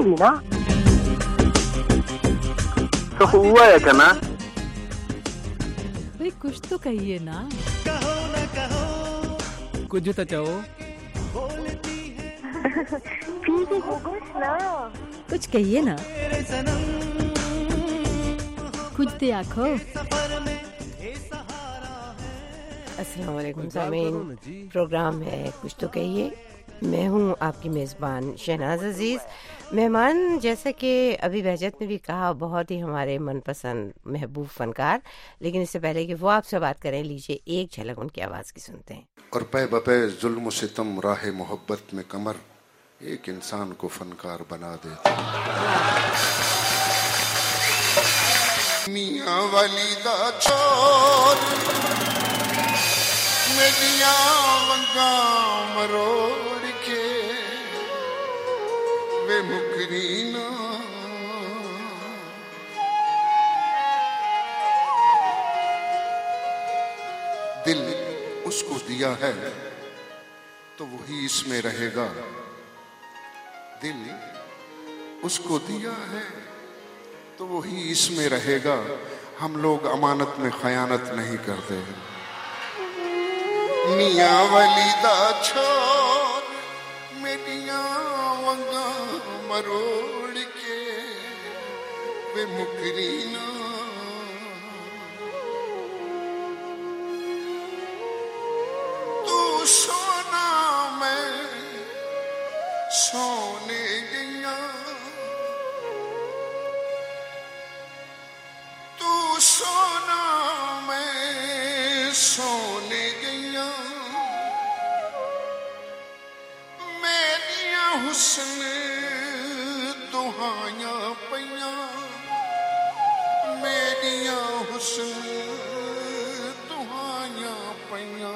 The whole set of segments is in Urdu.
ہی نا تو ہوا ہے کنا بھئی کچھ تو کہیے نا، کچھ تو چاہو، ٹھیک ہے کچھ نا، کچھ کہیے نا، کچھ تو آکھو۔ السلام علیکم سامعین، پروگرام ہے کچھ تو کہیے، میں ہوں آپ کی میزبان شہناز عزیز۔ مہمان جیسا کہ ابھی بہجت نے بھی کہا بہت ہی ہمارے من پسند محبوب فنکار، لیکن اس سے پہلے کہ وہ آپ سے بات کریں لیجیے ایک جھلک ان کی آواز کی سنتے ہیں۔ اور پے بپے ظلم و ستم راہ محبت میں کمر ایک انسان کو فنکار بنا دیتا۔ میاں والی دا چھوڑ میڈیاں ونگاں مروڑ کے بے مکرینا دل اس کو دیا ہے تو وہی اس میں رہے گا، دل اس کو دیا ہے تو وہی اس میں رہے گا، ہم لوگ امانت میں خیانت نہیں کرتے۔ میاں ولی دا چھوڑ میڈیاں ونگاں مروڑ کے بے مکرینا تو سونا میں سونے گیا، تو سونا میں سونے گیا، میریاں حسن دہائیاں پیاں، میریاں حسن دہائیاں پیاں،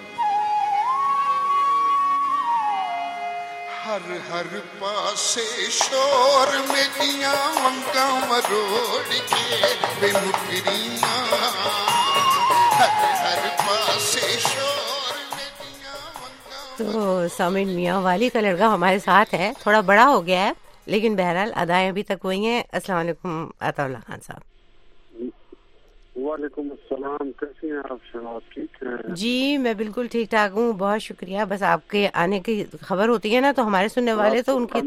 ہر ہر پاسے شور میڈیاں ونگاں مروڑ کے بے مکرینا، ہر ہر پاسے شور میڈیاں ونگاں۔ تو سامعین میاں والی کا لڑکا ہمارے ساتھ ہے، تھوڑا بڑا ہو گیا ہے لیکن بہرحال ادائیں ابھی تک وہی ہیں۔ السلام علیکم عطا اللہ خان صاحب۔ وعلیکم السلام، کیسی ہیں آپ شہناز؟ ٹھیک ہیں جی میں بالکل ٹھیک ٹھاک ہوں، بہت شکریہ۔ بس آپ کے آنے کی خبر ہوتی ہے نا تو ہمارے سننے والے تو ان کی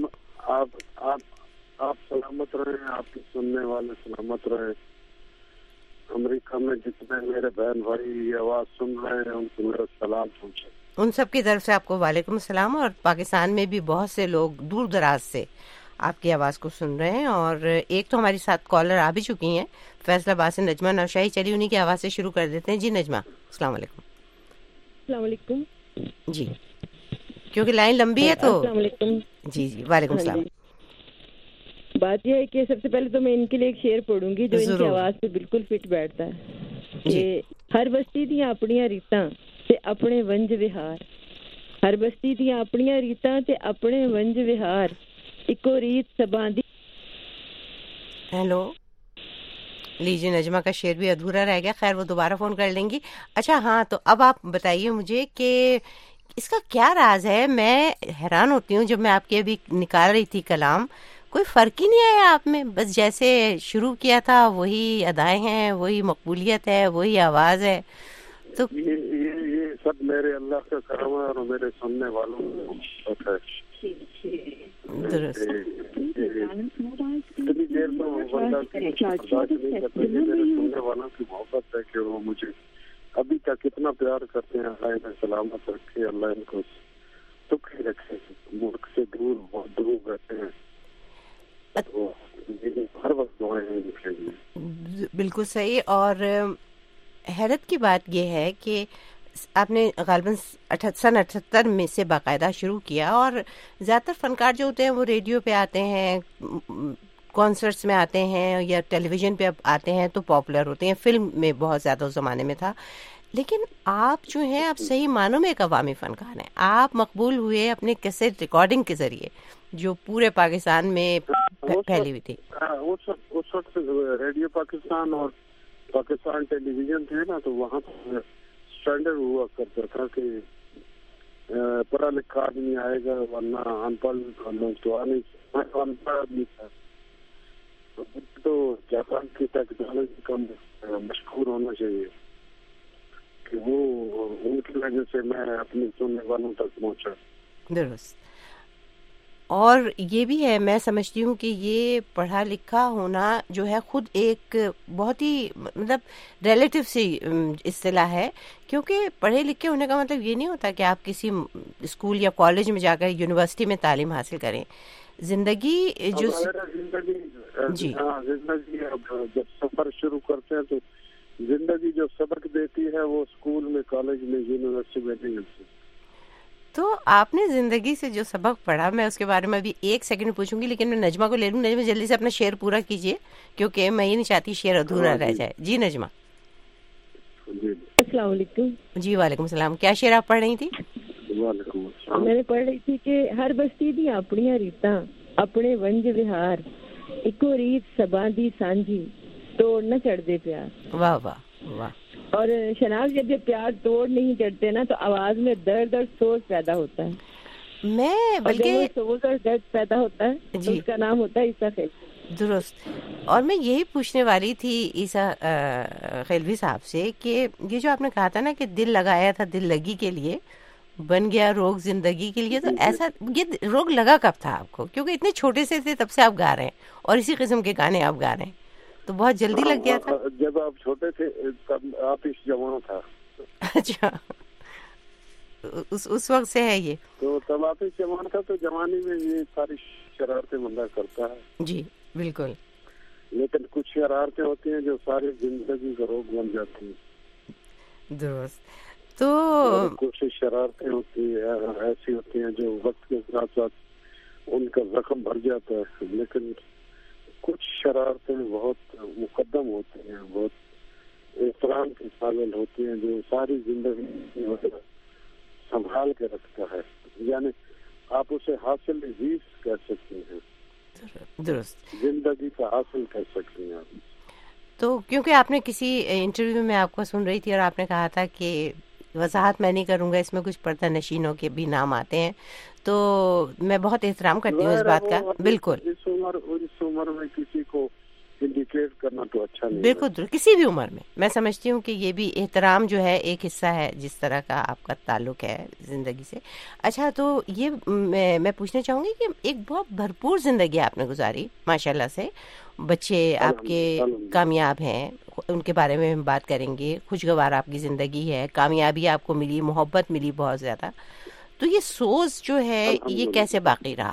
آپ سلامت رہیں، آپ کے سننے والے سلامت رہیں۔ امریکہ میں جتنے میرے بہن بھائی یہ آواز سن رہے ہیں ان کو میرا سلام پہنچے۔ ان سب کی طرف سے آپ کو وعلیکم السلام، اور پاکستان میں بھی بہت سے لوگ دور دراز سے آپ کی آواز کو سن رہے ہیں، اور ایک تو ہماری ساتھ کالر آ بھی چکی ہیں فیصل آباد سے نجمہ نوشاہی، چلیے انہی کی آواز سے شروع کر دیتے ہیں۔ جی نجمہ السلام علیکم۔ السلام علیکم جی کیونکہ لائن لمبی ہے تو السلام علیکم۔ جی جی وعلیکم السلام۔ بات یہ ہے کہ سب سے پہلے تو میں ان کے لیے ایک شعر پڑھوں گی جو ان کی آواز پہ بالکل فٹ بیٹھتا ہے کہ ہر بستی دیاں اپنیاں ریتاں تے اپنے ونج وہار، ہر بستی دیاں اپنیاں ریتاں تے اپنے ونج وہار، اکو ریت سباں دی۔ ہیلو لیجیے نجمہ کا شعر بھی ادھورا رہ گیا، خیر وہ دوبارہ فون کر لیں گی۔ اچھا ہاں تو اب آپ بتائیے مجھے کہ اس کا کیا راز ہے؟ میں حیران ہوتی ہوں جب میں آپ کے ابھی نکال رہی تھی کلام، کوئی فرق ہی نہیں آیا آپ میں، بس جیسے شروع کیا تھا وہی ادائیں ہیں، وہی مقبولیت ہے، وہی آواز ہے۔ تو یہ سب میرے اللہ کا کرم ہے اور میرے سننے والوں کو ہے۔ درست اتنی دیر تو برداشت نہیں کرتے، میرے سننے والوں کی محبت ہے کہ وہ مجھے ابھی تک کتنا پیار کرتے ہیں۔ اللہ انہیں سلامت رکھے، اللہ ان کو سکھ رکھے، ملک سے دور بہت دور رہتے ہیں، تو ہر وقت دعائیں ہیں ان کے لیے۔ بالکل صحیح۔ اور حیرت کی بات یہ ہے کہ آپ نے غالباً سن 78 میں سے باقاعدہ شروع کیا، اور زیادہ تر فنکار جو ہوتے ہیں وہ ریڈیو پہ آتے ہیں، کانسرٹس میں آتے ہیں یا ٹیلی ویژن پہ آتے ہیں تو پاپولر ہوتے ہیں، فلم میں بہت زیادہ اس زمانے میں تھا، لیکن آپ جو ہیں آپ صحیح معنوں میں ایک عوامی فنکار ہیں۔ آپ مقبول ہوئے اپنے کیسٹ ریکارڈنگ کے ذریعے جو پورے پاکستان میں پھیلی ہوئی تھی۔ اس وقت ریڈیو پاکستان اور پاکستان ٹیلی ویژن تھے نا، تو وہاں اسٹینڈرڈ ہوا کرتا تھا کہ پڑھا لکھا آدمی آئے گا، ورنہ ان پڑھ لوگ تو آنے. میں ان پڑھ آدمی تھا تو جاپان کی ٹیکنالوجی کا مشہور ہونا چاہیے کہ وہ ان کی وجہ سے میں اپنے سننے والوں تک پہنچا. درست. اور یہ بھی ہے، میں سمجھتی ہوں کہ یہ پڑھا لکھا ہونا جو ہے خود ایک بہت ہی مطلب ریلیٹیو سی اصطلاح ہے، کیونکہ پڑھے لکھے ہونے کا مطلب یہ نہیں ہوتا کہ آپ کسی اسکول یا کالج میں جا کر یونیورسٹی میں تعلیم حاصل کریں. زندگی جو جی ہاں زندگی جب سفر شروع کرتے ہیں تو زندگی جو سبق دیتی ہے وہ اسکول میں، کالج میں، یونیورسٹی میں نہیں ملتی. تو آپ نے زندگی سے جو سبق پڑھا، میں اس کے بارے میں ابھی 1 سیکنڈ پوچھوں گی، لیکن میں نجمہ کو لے لوں. نجمہ جلدی سے اپنا شعر پورا کیجیے کیونکہ میں یہ نہیں چاہتی شعر ادھورا رہ جائے. جی نجمہ. السلام علیکم. جی وعلیکم السلام. کیا شعر آپ پڑھ رہی تھی؟ وعلیکم السلام. میں نے پڑھ رہی تھی کہ ہر بستی دی اپنی ریتاں، اپنے ونج وہار، اکو ریت سباں دی سانجھی، توڑ نہ چڑھ دے پیار. واہ واہ واہ. اور شناز جب یہ پیار توڑ نہیں چڑھتے نا تو آواز میں درد اور سوز پیدا ہوتا ہے. میں بلکہ سوز اور درد پیدا ہوتا ہے تو اس کا نام ہوتا ہے عیسیٰ خیلوی. درست. اور میں یہی پوچھنے والی تھی عیسیٰ خیلوی صاحب سے کہ یہ جو آپ نے کہا تھا نا کہ دل لگایا تھا دل لگی کے لیے، بن گیا روگ زندگی کے لیے، تو ایسا یہ روگ لگا کب تھا آپ کو؟ کیونکہ اتنے چھوٹے سے تھے تب سے آپ گا رہے ہیں اور اسی قسم کے گانے آپ گا رہے ہیں، تو بہت جلدی لگ گیا تھا؟ جب آپ چھوٹے تھے تب آتش جوان تھا. اچھا اس وقت سے ہے یہ؟ تو تب آتش جوان تھا تو جوانی میں یہ ساری شرارتیں بندہ کرتا ہے. جی بالکل. لیکن کچھ شرارتیں ہوتی ہیں جو ساری زندگی کا روگ بن جاتی ہیں. درست. تو کچھ شرارتیں ہوتی ہیں ایسی ہوتی ہیں جو وقت کے ساتھ ساتھ ان کا زخم بھر جاتا ہے، لیکن کچھ شرارتیں بہت مقدم ہوتی ہیں، بہت احترام کے قابل ہوتی ہیں، جو ساری زندگی سنبھال کے رکھتا ہے. یعنی آپ اسے حاصل عزیز کہہ سکتے ہیں. درست. زندگی کا حاصل کہہ سکتے ہیں آپ. تو کیونکہ آپ نے کسی انٹرویو میں آپ کو سن رہی تھی اور آپ نے کہا تھا کہ وضاحت میں نہیں کروں گا، اس میں کچھ پردہ نشینوں کے بھی نام آتے ہیں، تو میں بہت احترام کرتی ہوں اس بات کا. بالکل. اس عمر میں کسی کو انڈیکیٹ کرنا تو اچھا نہیں. بالکل کسی بھی عمر میں سمجھتی ہوں کہ یہ بھی احترام جو ہے ایک حصہ ہے جس طرح کا آپ کا تعلق ہے زندگی سے. اچھا تو یہ میں پوچھنا چاہوں گی کہ ایک بہت بھرپور زندگی آپ نے گزاری ماشاءاللہ سے. بچے آپ کے کامیاب ہیں، ان کے بارے میں ہم بات کریں گے. خوشگوار آپ کی زندگی ہے، کامیابی آپ کو ملی، محبت ملی بہت زیادہ. تو یہ سوز جو ہے یہ کیسے باقی رہا؟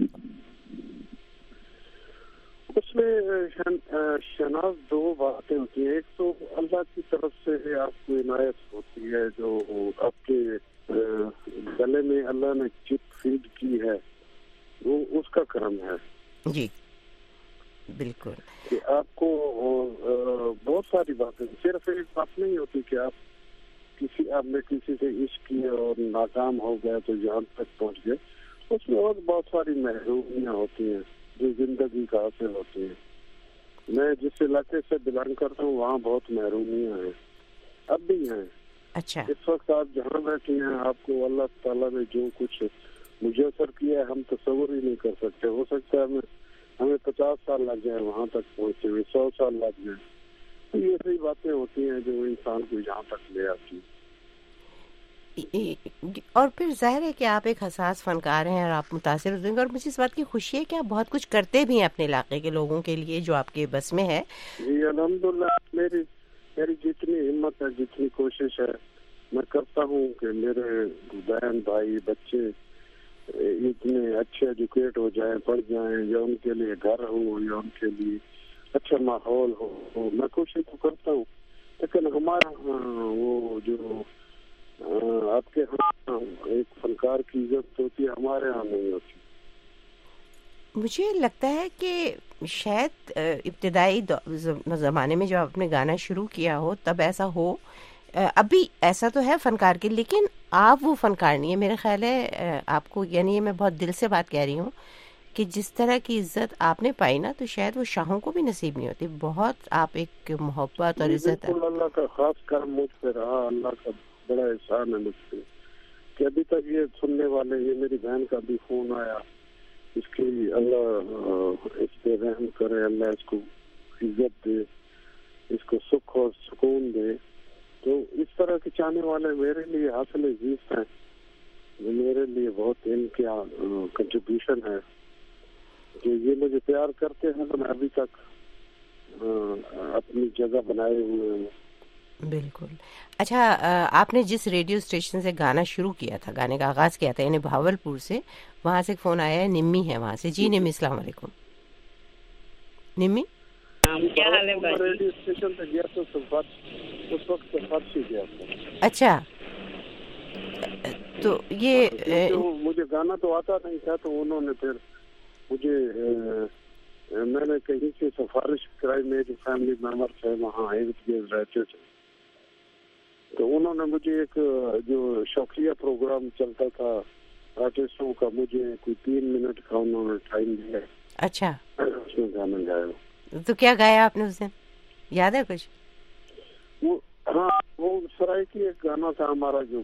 اس میں شناز 2 باتیں ہوتی ہیں. ایک تو اللہ کی طرف سے آپ کو عنایت ہوتی ہے، جو آپ کے گلے میں اللہ نے چپ فیڈ کی ہے، وہ اس کا کرم ہے. جی بالکل. کہ آپ کو بہت ساری باتیں، صرف ایک بات نہیں ہوتی کہ آپ نے کسی سے عشق کیا اور ناکام ہو گیا تو جہاں تک پہنچ گئے. اس میں اور بہت ساری محرومیاں ہوتی ہیں جو زندگی کا حاصل ہوتی ہیں. میں جس علاقے سے بلانگ کرتا ہوں وہاں بہت محرومیاں ہیں، اب بھی ہیں. اچھا. اس وقت آپ جہاں بیٹھے ہیں آپ کو اللہ تعالیٰ نے جو کچھ میسر کیا ہے ہم تصور ہی نہیں کر سکتے. ہو سکتا ہے ہمیں 50 سال لگ جائے وہاں تک پہنچے ہوئے، 100 سال لگ جائیں. تو یہ صحیح باتیں ہوتی ہیں جو انسان کو یہاں تک لے آتی ہیں. اور پھر ظاہر ہے کہ آپ ایک حساس فنکار ہیں اور آپ متاثر ہوتے ہیں، اور مجھے اس بات کی خوشی ہے کہ آپ بہت کچھ کرتے بھی ہیں اپنے علاقے کے لوگوں کے لیے جو آپ کے بس میں ہے. جی الحمدللہ. میری جتنی ہمت ہے، جتنی کوشش ہے، میں کرتا ہوں کہ میرے بہن بھائی بچے اتنے اچھے ایجوکیٹ ہو جائیں، پڑھ جائیں، یا ان کے لیے گھر ہو یا ان کے لیے اچھا ماحول ہو. میں کوشش تو کرتا ہوں، لیکن ہمارا وہ جو آپ کے ہاں ایک فنکار کی عزت ہوتی ہے، ہمارے ہاں نہیں ہوتی. مجھے لگتا ہے کہ شاید ابتدائی زمانے میں جو آپ نے گانا شروع کیا ہو تب ایسا ہو، ابھی ایسا تو ہے فنکار کے، لیکن آپ وہ فنکار نہیں ہے. میرا خیال ہے آپ کو، یعنی میں بہت دل سے بات کہہ رہی ہوں کہ جس طرح کی عزت آپ نے پائی نا تو شاید وہ شاہوں کو بھی نصیب نہیں ہوتی. بہت آپ ایک محبت اور عزت. اللہ کا خاص کرم مجھ پہ رہا، اللہ کا بڑا احسان ہے مجھ پہ کہ ابھی تک یہ سننے والے, یہ میری بہن کا بھی فون آیا, اس کی اللہ اس پہ رحم کرے, اللہ اس کو عزت دے, اس کو سکھ اور سکون دے. تو اس طرح کے چاہنے والے میرے لیے حاصل عزیز ہیں, میرے لیے بہت ان کا کنٹریبیوشن ہے کہ یہ مجھے پیار کرتے ہیں. تو میں ابھی تک اپنی جگہ بنائے ہوئے ہوں. بالکل. اچھا, آپ نے جس ریڈیو اسٹیشن سے گانا شروع کیا تھا, گانے کا آغاز کیا تھا, یعنی بھاولپور سے, وہاں سے فون آیا ہے, نمی ہے وہاں سے. جی نمی, السلام علیکم. نمی کیا حال ہے بھائی؟ ریڈیو اسٹیشن پہ گیا تو اس وقت فرش ہی گیا تھا. اچھا, تو یہ مجھے گانا تو آتا نہیں تھا, تو انہوں نے پھر مجھے, میں نے کہیں سے سفارش کرائی, میری فیملی ممبر تھے وہاں ارد گرد رہتے تھے, تو انہوں نے مجھے ایک جو شوقیہ پروگرام چلتا تھا آرٹسٹوں کا, مجھے کوئی 3 منٹ کا انہوں نے ٹائم دیا. اچھا, اس میں گانا گایا. تو کیا گایا آپ نے اس دن, یاد ہے کچھ؟ ہاں, وہ سرائکی ایک گانا تھا ہمارا, جو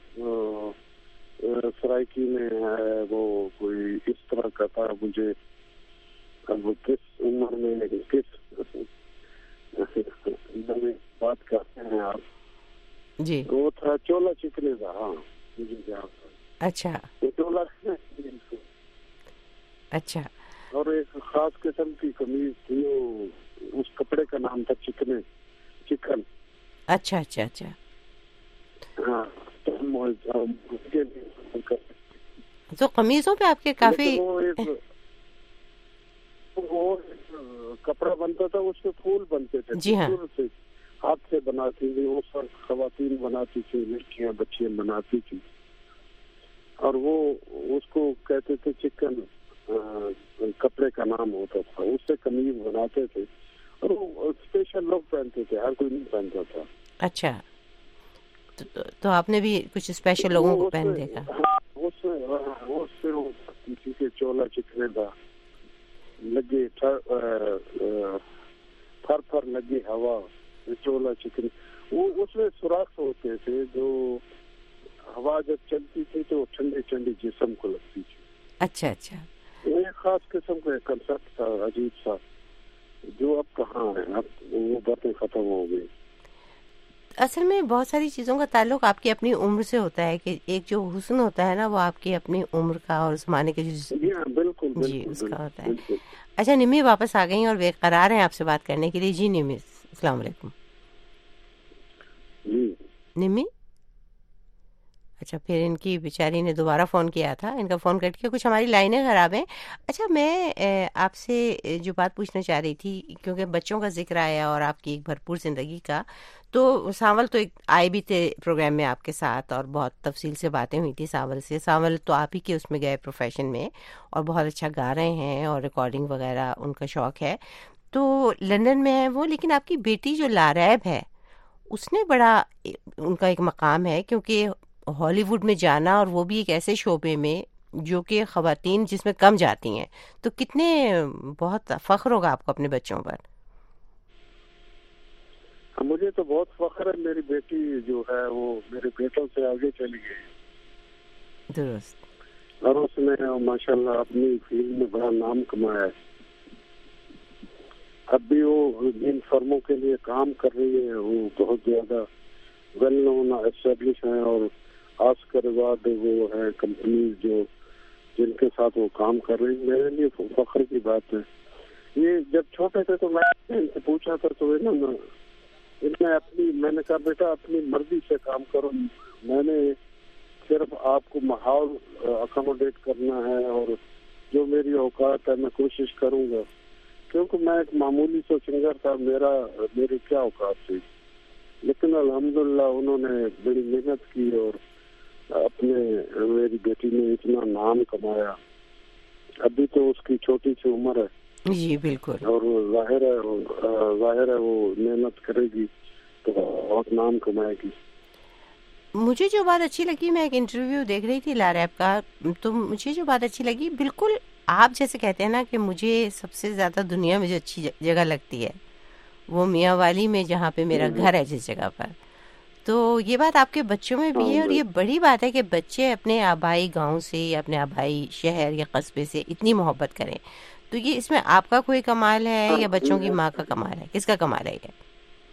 سرائکی میں ہے, وہ کوئی اس طرح کا تھا. مجھے اب کس عمر میں کس بات کرتے ہیں آپ جی, وہ تھا چولا چکنے کا. ہاں مجھے یاد تھا. اچھا چولا, اچھا, اور ایک خاص قسم کی قمیض تھی, اس کپڑے کا نام تھا چکن. اچھا اچھا اچھا. ہاں, تو قمیضوں پہ آپ کے کافی وہ کپڑا بنتا تھا, اس پہ پھول بنتے تھے. جی ہاں, ہاتھ سے بناتی تھی, وہ سب خواتین بناتی تھی, لڑکیاں بچیاں بناتی تھی, اور وہ اس کو کہتے تھے چکن. کپڑے کا نام ہوتا تھا, اس سے قمیض بناتے تھے, اور وہ اسپیشل لوگ پہنتے تھے, ہر کوئی نہیں پہنتا تھا. اچھا, تو آپ نے بھی کچھ اسپیشل لوگوں کو پہن دیکھا. اس سے کسی کے چولا چکنے کا لگے, پھر لگے ہوا, چولا چکنے, وہ اس میں سوراخ ہوتے تھے, جو ہوا جب چلتی تھی تو ٹھنڈی ٹھنڈی جسم کو لگتی تھی. اچھا اچھا, ایک خاص قسم کا ایک کنسپٹ تھا, عجیب سا, جو اب کہاں ہے, اب وہ باتیں ختم ہو گئی. اصل میں بہت ساری چیزوں کا تعلق آپ کی اپنی عمر سے ہوتا ہے, کہ ایک جو حسن ہوتا ہے نا, وہ آپ کی اپنی عمر کا اور زمانے کے بالکل جی اس کا ہوتا ہے. اچھا, نمی واپس آ گئی اور بے قرار ہیں آپ سے بات کرنے کے لیے. جی نمی, السلام علیکم. جی نمی, اچھا, پھر ان کی بیچاری نے دوبارہ فون کیا تھا, ان کا فون کٹ کے, کچھ ہماری لائنیں خراب ہیں. اچھا, میں آپ سے جو بات پوچھنا چاہ رہی تھی, کیونکہ بچوں کا ذکر آیا اور آپ کی ایک بھرپور زندگی کا, تو سانول تو ایک آئے بھی تھے پروگرام میں آپ کے ساتھ, اور بہت تفصیل سے باتیں ہوئی تھی سانول سے. سانول تو آپ ہی کے اس میں گئے پروفیشن میں, اور بہت اچھا گا رہے ہیں, اور ریکارڈنگ وغیرہ ان کا شوق ہے. تو لندن میں ہے وہ, لیکن آپ کی بیٹی جو لاریب ہے, اس نے بڑا, ان کا ایک مقام ہے, کیونکہ ہالی ووڈ میں جانا, اور وہ بھی ایک ایسے شعبے میں جو کہ خواتین جس میں کم جاتی ہیں. تو کتنے, بہت فخر ہوگا آپ کو اپنے بچوں پر. مجھے تو بہت فخر ہے, میری بیٹی جو ہے وہ میرے بیٹوں سے آگے چلی گئی. درست. اور اس نے ماشاءاللہ اپنی فیلڈ میں بڑا نام کمایا ہے. اب بھی وہ جن فرموں کے لیے کام کر رہی ہے, وہ بہت زیادہ ویل نون اسٹیبلش ہیں, اور آسکر ایوارڈ وہ ہے کمپنیز جو جن کے ساتھ وہ کام کر رہی. میرے لیے فخر کی بات ہے. یہ جب چھوٹے تھے تو میں ان سے پوچھا تھا, تو میں نے کہا بیٹا اپنی مرضی سے کام کرو, میں نے صرف آپ کو ماحول اکوموڈیٹ کرنا ہے, اور جو میری اوقات ہے میں کوشش کروں گا, کیونکہ میں ایک معمولی سا سنگر تھا, میری کیا اوقات تھی. لیکن الحمدللہ انہوں نے بڑی محنت کی, اور میری بیٹی نے اتنا نام کمایا. ابھی تو اس کی چھوٹی سی عمر ہے. جی بالکل, اور ظاہر ہے وہ محنت کرے گی تو بہت نام کمائے گی. مجھے جو بات اچھی لگی, میں ایک انٹرویو دیکھ رہی تھی لاریب کا, تو مجھے جو بات اچھی لگی, بالکل آپ جیسے کہتے ہیں نا کہ مجھے سب سے زیادہ دنیا میں جو اچھی جگہ لگتی ہے وہ میاں والی میں, جہاں پہ میرا گھر ہے جس جگہ پر, تو یہ بات آپ کے بچوں میں بھی ہے، اور یہ بڑی بات ہے کہ بچے اپنے آبائی گاؤں سے یا اپنے آبائی شہر یا قصبے سے اتنی محبت کریں. تو یہ اس میں آپ کا کوئی کمال ہے یا بچوں کی ماں کا کمال ہے؟ کس کا کمال ہے یہ؟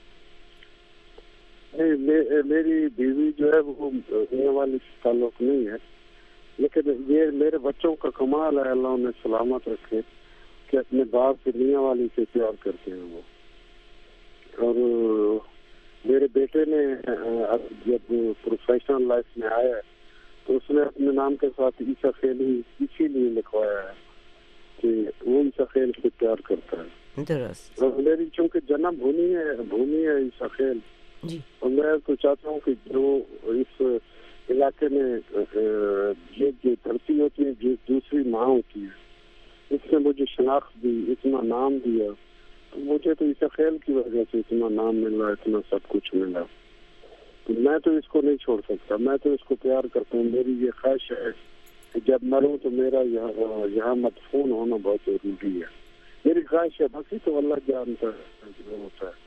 میری بیوی جو ہے وہ دنیا والی تعلق نہیں ہے، لیکن یہ میرے بچوں کا کمال ہے، اللہ انہیں سلامت رکھے، کہ اپنے باپ کی دنیا والی سے پیار کرتے ہیں وہ. اور میرے بیٹے نے جب پروفیشنل لائف میں آیا تو اس نے اپنے نام کے ساتھ عیسیٰ خیلی اسی لیے لکھوایا ہے کہ وہ عیسیٰ خیل سے پیار کرتا ہے. درست. اور میری چونکہ جنم بھومی ہے عیسیٰ خیل، اور میں تو چاہتا ہوں کہ جو اس علاقے میں یہ جو دھرتی ہوتی ہے، جو دوسری ماں ہوتی ہے، اس نے مجھے شناخت دی، اتنا نام دیا، تو مجھے تو عیسیٰ خیل کی وجہ سے اتنا نام ملا، اتنا سب کچھ ملا. تو میں تو اس کو نہیں چھوڑ سکتا، میں تو اس کو پیار کرتا ہوں. میری یہ خواہش ہے کہ جب مروں تو میرا یہاں مدفون ہونا بہت ضروری ہے. میری خواہش ہے، باقی تو اللہ جانتا ہے جو ہوتا ہے.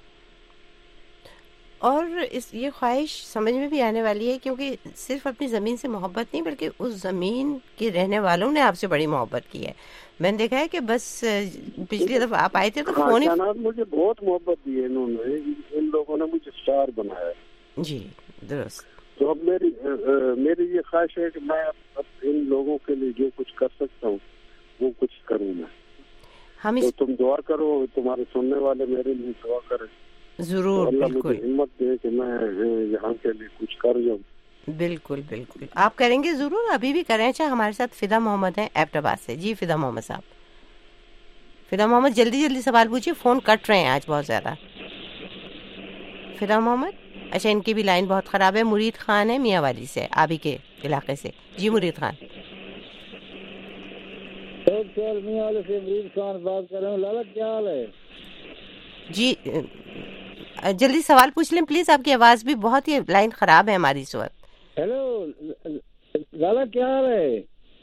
اور یہ خواہش سمجھ میں بھی آنے والی ہے، کیونکہ صرف اپنی زمین سے محبت نہیں بلکہ اس زمین کے رہنے والوں نے آپ سے بڑی محبت کی ہے. میں نے دیکھا ہے کہ بس پچھلی دفعہ آپ آئے تھے تو فون مجھے بہت محبت دی ہے انہوں نے، ان لوگوں نے مجھے اسٹار بنایا. جی درست. تو اب میری یہ خواہش ہے کہ میں ان لوگوں کے لیے جو کچھ کر سکتا ہوں وہ کچھ کروں میں. تو تم دعا کرو، تمہارے سننے والے میرے لیے دعا کریں ضرور. اللہ بالکل مجھے ہمت دے کہ میں یہاں کے لیے کچھ کر جاؤں. بالکل بالکل آپ کریں گے ضرور، ابھی بھی کریں. اچھا ہمارے ساتھ فدا محمد ہیں ایبٹ آباد سے. جی فدا محمد صاحب. فدا محمد جلدی سوال پوچھیے، فون کٹ رہے ہیں آج بہت زیادہ. فدا محمد، اچھا ان کی بھی لائن بہت خراب ہے. مرید خان ہے میاں والی سے، آبی کے علاقے سے. جی مرید خان. میاں والے سے مرید خان بات کر رہا ہوں. لالا کیا حال ہے؟ جی جلدی سوال پوچھ لیں پلیز، آپ کی آواز بھی بہت ہی لائن خراب ہے ہماری اس وقت. ہیلو لالا کیا حال ہے؟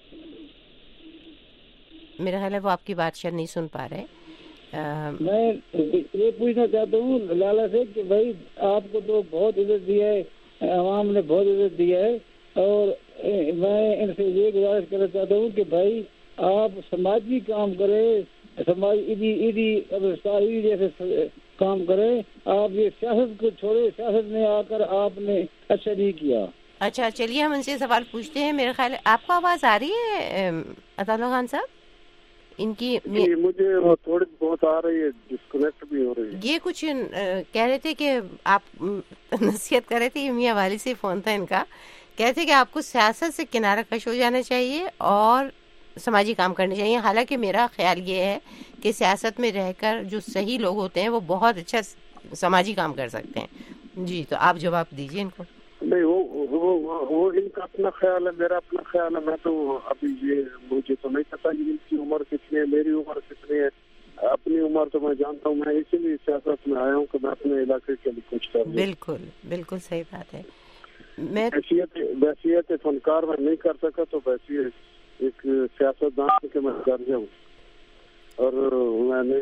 میرا خیال ہے وہ آپ کی بات شاید نہیں سن پا رہے. میں یہ پوچھنا چاہتا ہوں لالا سے کہ بھائی آپ کو تو بہت عزت دی ہے، عوام نے بہت عزت دی ہے، اور میں ان سے یہ گزارش کرنا چاہتا ہوں کہ بھائی آپ سماجی کام کریں، عیدی جیسے کام کریں. آپ یہ سیاست کو چھوڑے، سیاست میں آ کر آپ نے اچھا نہیں کیا. اچھا چلیے ہم ان سے سوال پوچھتے ہیں. میرے خیال آپ کو آواز آ رہی ہے عطا اللہ خان صاحب؟ ان کی مجھے تھوڑی بہت آ رہی ہے، ڈسکنیکٹ بھی ہو رہی ہے. یہ کچھ کہہ رہے تھے کہ آپ نصیحت کر رہے تھے، میاں والی سے فون تھا ان کا، کہتے کہ آپ کو سیاست سے کنارہ کش ہو جانا چاہیے اور سماجی کام کرنے چاہیے. حالانکہ میرا خیال یہ ہے کہ سیاست میں رہ کر جو صحیح لوگ ہوتے ہیں وہ بہت اچھا سماجی کام کر سکتے ہیں. جی تو آپ جواب دیجیے ان کو. نہیں وہ ان کا اپنا خیال ہے، میرا اپنا خیال ہے. میں تو ابھی یہ مجھے تو نہیں پتا ان کی عمر کتنی ہے، میری عمر کتنی ہے. اپنی عمر تو میں جانتا ہوں. میں اسی لیے سیاست میں آیا ہوں کہ میں اپنے علاقے کے لیے کچھ کروں. بالکل بالکل صحیح بات ہے. میں بحثیت فنکار میں نہیں کر سکا تو بحثیت ایک سیاستدان کے میں کر جاؤں. اور میں نے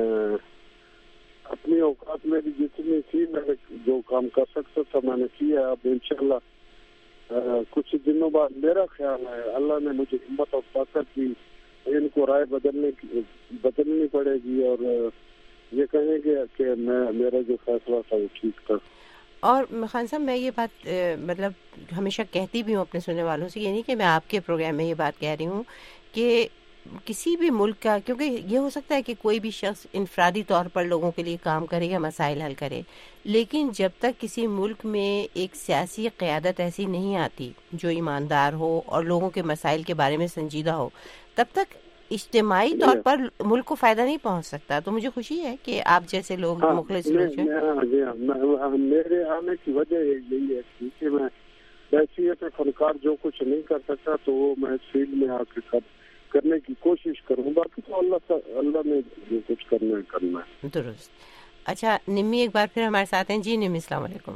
اپنی اوقات میں بھی جتنی تھی میں نے جو کام کر سکتا تھا میں نے کیا. اب انشاءاللہ کچھ دنوں بعد میرا خیال ہے اللہ نے مجھے ہمت اور طاقت دی، ان کو رائے بدلنی پڑے گی اور یہ کہیں گے کہ میرا جو فیصلہ تھا وہ ٹھیک تھا. اور خان صاحب میں یہ بات مطلب ہمیشہ کہتی بھی ہوں اپنے سننے والوں سے، یہ نہیں کہ میں آپ کے پروگرام میں یہ بات کہہ رہی ہوں کہ کسی بھی ملک کا، کیونکہ یہ ہو سکتا ہے کہ کوئی بھی شخص انفرادی طور پر لوگوں کے لیے کام کرے یا مسائل حل کرے، لیکن جب تک کسی ملک میں ایک سیاسی قیادت ایسی نہیں آتی جو ایماندار ہو اور لوگوں کے مسائل کے بارے میں سنجیدہ ہو، تب تک اجتماعی طور پر ملک کو فائدہ نہیں پہنچ سکتا. تو مجھے خوشی ہے کہ آپ جیسے لوگ مخلص لوگ ہیں. میرے آنے کی وجہ یہی ہے کہ میں حیثیت فنکار جو کچھ نہیں کر سکتا تو وہ میں اس فیلڈ میں آ کے کرنے کی کوشش کروں. باقی تو اللہ نے جو کچھ کرنا ہے. درست. اچھا نمی ایک بار پھر ہمارے ساتھ ہیں. جی نمی السلام علیکم.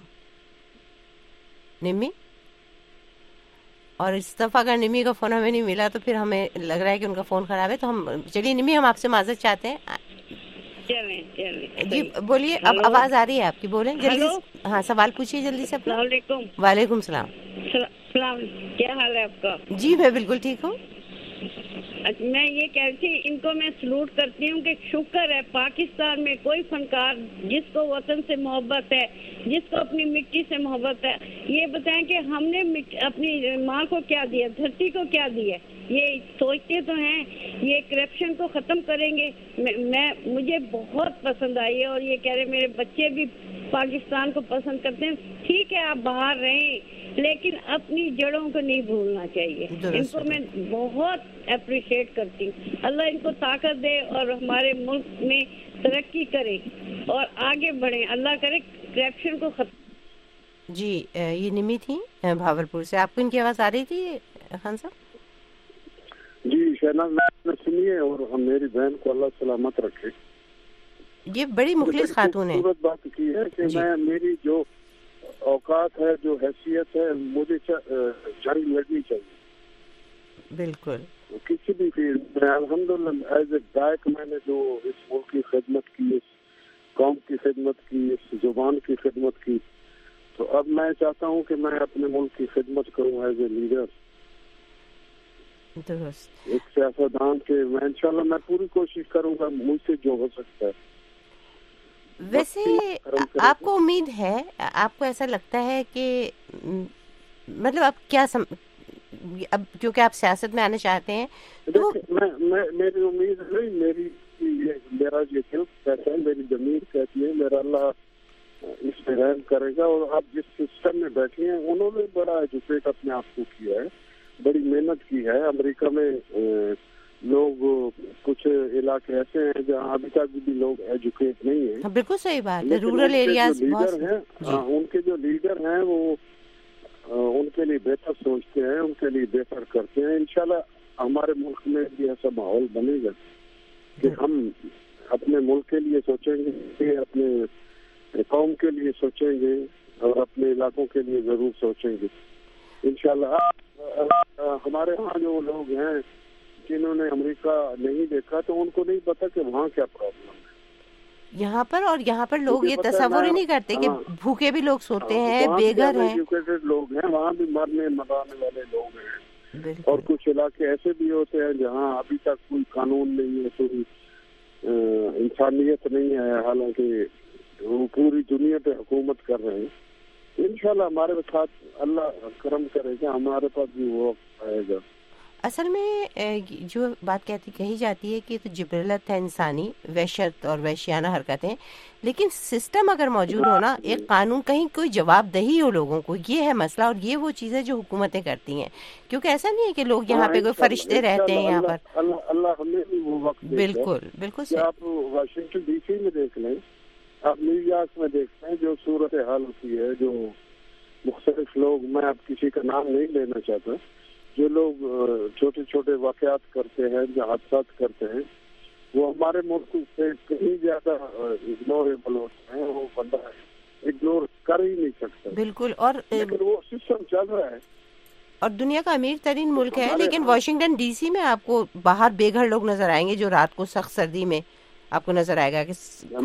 نمی، اور اس دفعہ اگر نمی کا فون ہمیں نہیں ملا تو پھر ہمیں لگ رہا ہے کہ ان کا فون خراب ہے. تو ہم چلیے نمی ہم آپ سے معذرت چاہتے ہیں. चलें جی بولیے, اب آواز آ رہی ہے آپ کی, بولیں جلدی. ہاں سوال پوچھیے جلدی سے. السلام علیکم. وعلیکم السلام. السلام, کیا حال ہے آپ کا؟ جی میں بالکل ٹھیک ہوں. میں یہ کہہ رہی تھی, ان کو میں سلوٹ کرتی ہوں کہ شکر ہے پاکستان میں کوئی فنکار جس کو وطن سے محبت ہے, جس کو اپنی مٹی سے محبت ہے, یہ بتائیں کہ ہم نے اپنی ماں کو کیا دیا, دھرتی کو کیا دیا. یہ سوچتے تو ہیں یہ کرپشن کو ختم کریں گے. مجھے بہت پسند آئی ہے, اور یہ کہہ رہے میرے بچے بھی پاکستان کو پسند کرتے ہیں. ٹھیک ہے آپ باہر رہیں لیکن اپنی جڑوں کو نہیں بھولنا چاہیے. ان کو میں بہت اپریشیٹ کرتی ہوں. اللہ ان کو طاقت دے اور ہمارے ملک میں ترقی کرے اور آگے بڑھیں. اللہ کرے کرپشن کو ختم. جی یہ نمی تھی بھاولپور سے. آپ کو ان کی آواز آ رہی تھی خان صاحب؟ جی شہناز نے سنیے, اور میری بہن کو اللہ سلامت رکھے. یہ بڑی مخلص خاتون ہے. خوبصورت بات کی ہے کہ میں میری جو اوقات ہے, جو حیثیت ہے, مجھے جنگ لڑنی چاہیے. بالکل کسی بھی فیلڈ میں. الحمدللہ ایز اے گائک میں نے جو اس ملک کی خدمت کی, اس قوم کی خدمت کی, اس زبان کی خدمت کی, تو اب میں چاہتا ہوں کہ میں اپنے ملک کی خدمت کروں ایز اے لیڈر, ایک سیاستدان کے. میں انشاءاللہ میں پوری کوشش کروں گا مجھ سے جو ہو سکتا ہے. ویسے آپ کو امید ہے, آپ کو ایسا لگتا ہے کہ مطلب آپ کیا اب کیونکہ آپ سیاست میں آنا چاہتے ہیں تو میری امید نہیں, میرا یہ دل کہتا ہے, میری ضمیر کہتی ہے, میرا اللہ اس میں رحم کرے گا. اور آپ جس سسٹم میں بیٹھے ہیں انہوں نے بڑا ایجوکیٹ اپنے آپ کو کیا ہے, بڑی محنت کی ہے. امریکہ میں لوگ کچھ علاقے ایسے ہیں جہاں ابھی تک بھی لوگ ایجوکیٹ نہیں ہیں. بالکل صحیح بات ہے. رورل ایریاز ان کے جو لیڈر ہیں وہ ان کے لیے بہتر سوچتے ہیں, ان کے لیے بہتر کرتے ہیں. انشاءاللہ ہمارے ملک میں بھی ایسا ماحول بنے گا کہ ہم اپنے ملک کے لیے سوچیں گے, اپنے قوم کے لیے سوچیں گے, اور اپنے علاقوں کے لیے ضرور سوچیں گے انشاءاللہ. ہمارے ہاں جو لوگ ہیں جنہوں نے امریکہ نہیں دیکھا تو ان کو نہیں پتا کہ وہاں کیا پرابلم ہے. یہاں پر اور یہاں پر لوگ یہ تصور ہی نہیں کرتے کہ بھوکے بھی لوگ سوتے ہیں, بے گھر ہیں. ایجوکیٹڈ لوگ ہیں, وہاں بھی مرانے والے لوگ ہیں. اور کچھ علاقے ایسے بھی ہوتے ہیں جہاں ابھی تک کوئی قانون نہیں ہے, کوئی انسانیت نہیں ہے, حالانکہ وہ پوری دنیا پہ حکومت کر رہے ہیں. انشاءاللہ ہمارے ساتھ اللہ کرم کرے گا, ہمارے پاس بھی وہ آئے گا. اصل میں جو بات کہی جاتی ہے کہ تو جبلت ہے انسانی, وحشت اور وحشیانہ حرکتیں, لیکن سسٹم اگر موجود ہو نا, ایک قانون, کہیں کوئی جواب دہی ہو لوگوں کو, یہ ہے مسئلہ. اور یہ وہ چیزیں جو حکومتیں کرتی ہیں, کیونکہ ایسا نہیں ہے کہ لوگ یہاں پہ کوئی فرشتے رہتے ہیں یہاں پر. اللہ ہمیں بھی وہ وقت بالکل بالکل. آپ واشنگٹن ڈی سی میں دیکھ لیں, آپ نیو یارک میں دیکھتے ہیں جو صورت حال ہوتی ہے, جو مختلف لوگ, میں اب کسی کا نام نہیں لینا چاہتا, جو لوگ چھوٹے چھوٹے واقعات کرتے ہیں, جو حادثات کرتے ہیں, وہ ہمارے ملک سے کہیں زیادہ اگنوریبل ہوتے ہیں. وہ بندہ اگنور کر ہی نہیں سکتا. بالکل. اور وہ سسٹم چل رہا ہے, اور دنیا کا امیر ترین ملک ہے, لیکن واشنگٹن ڈی سی میں آپ کو باہر بے گھر لوگ نظر آئیں گے, جو رات کو سخت سردی میں آپ کو نظر آئے گا کہ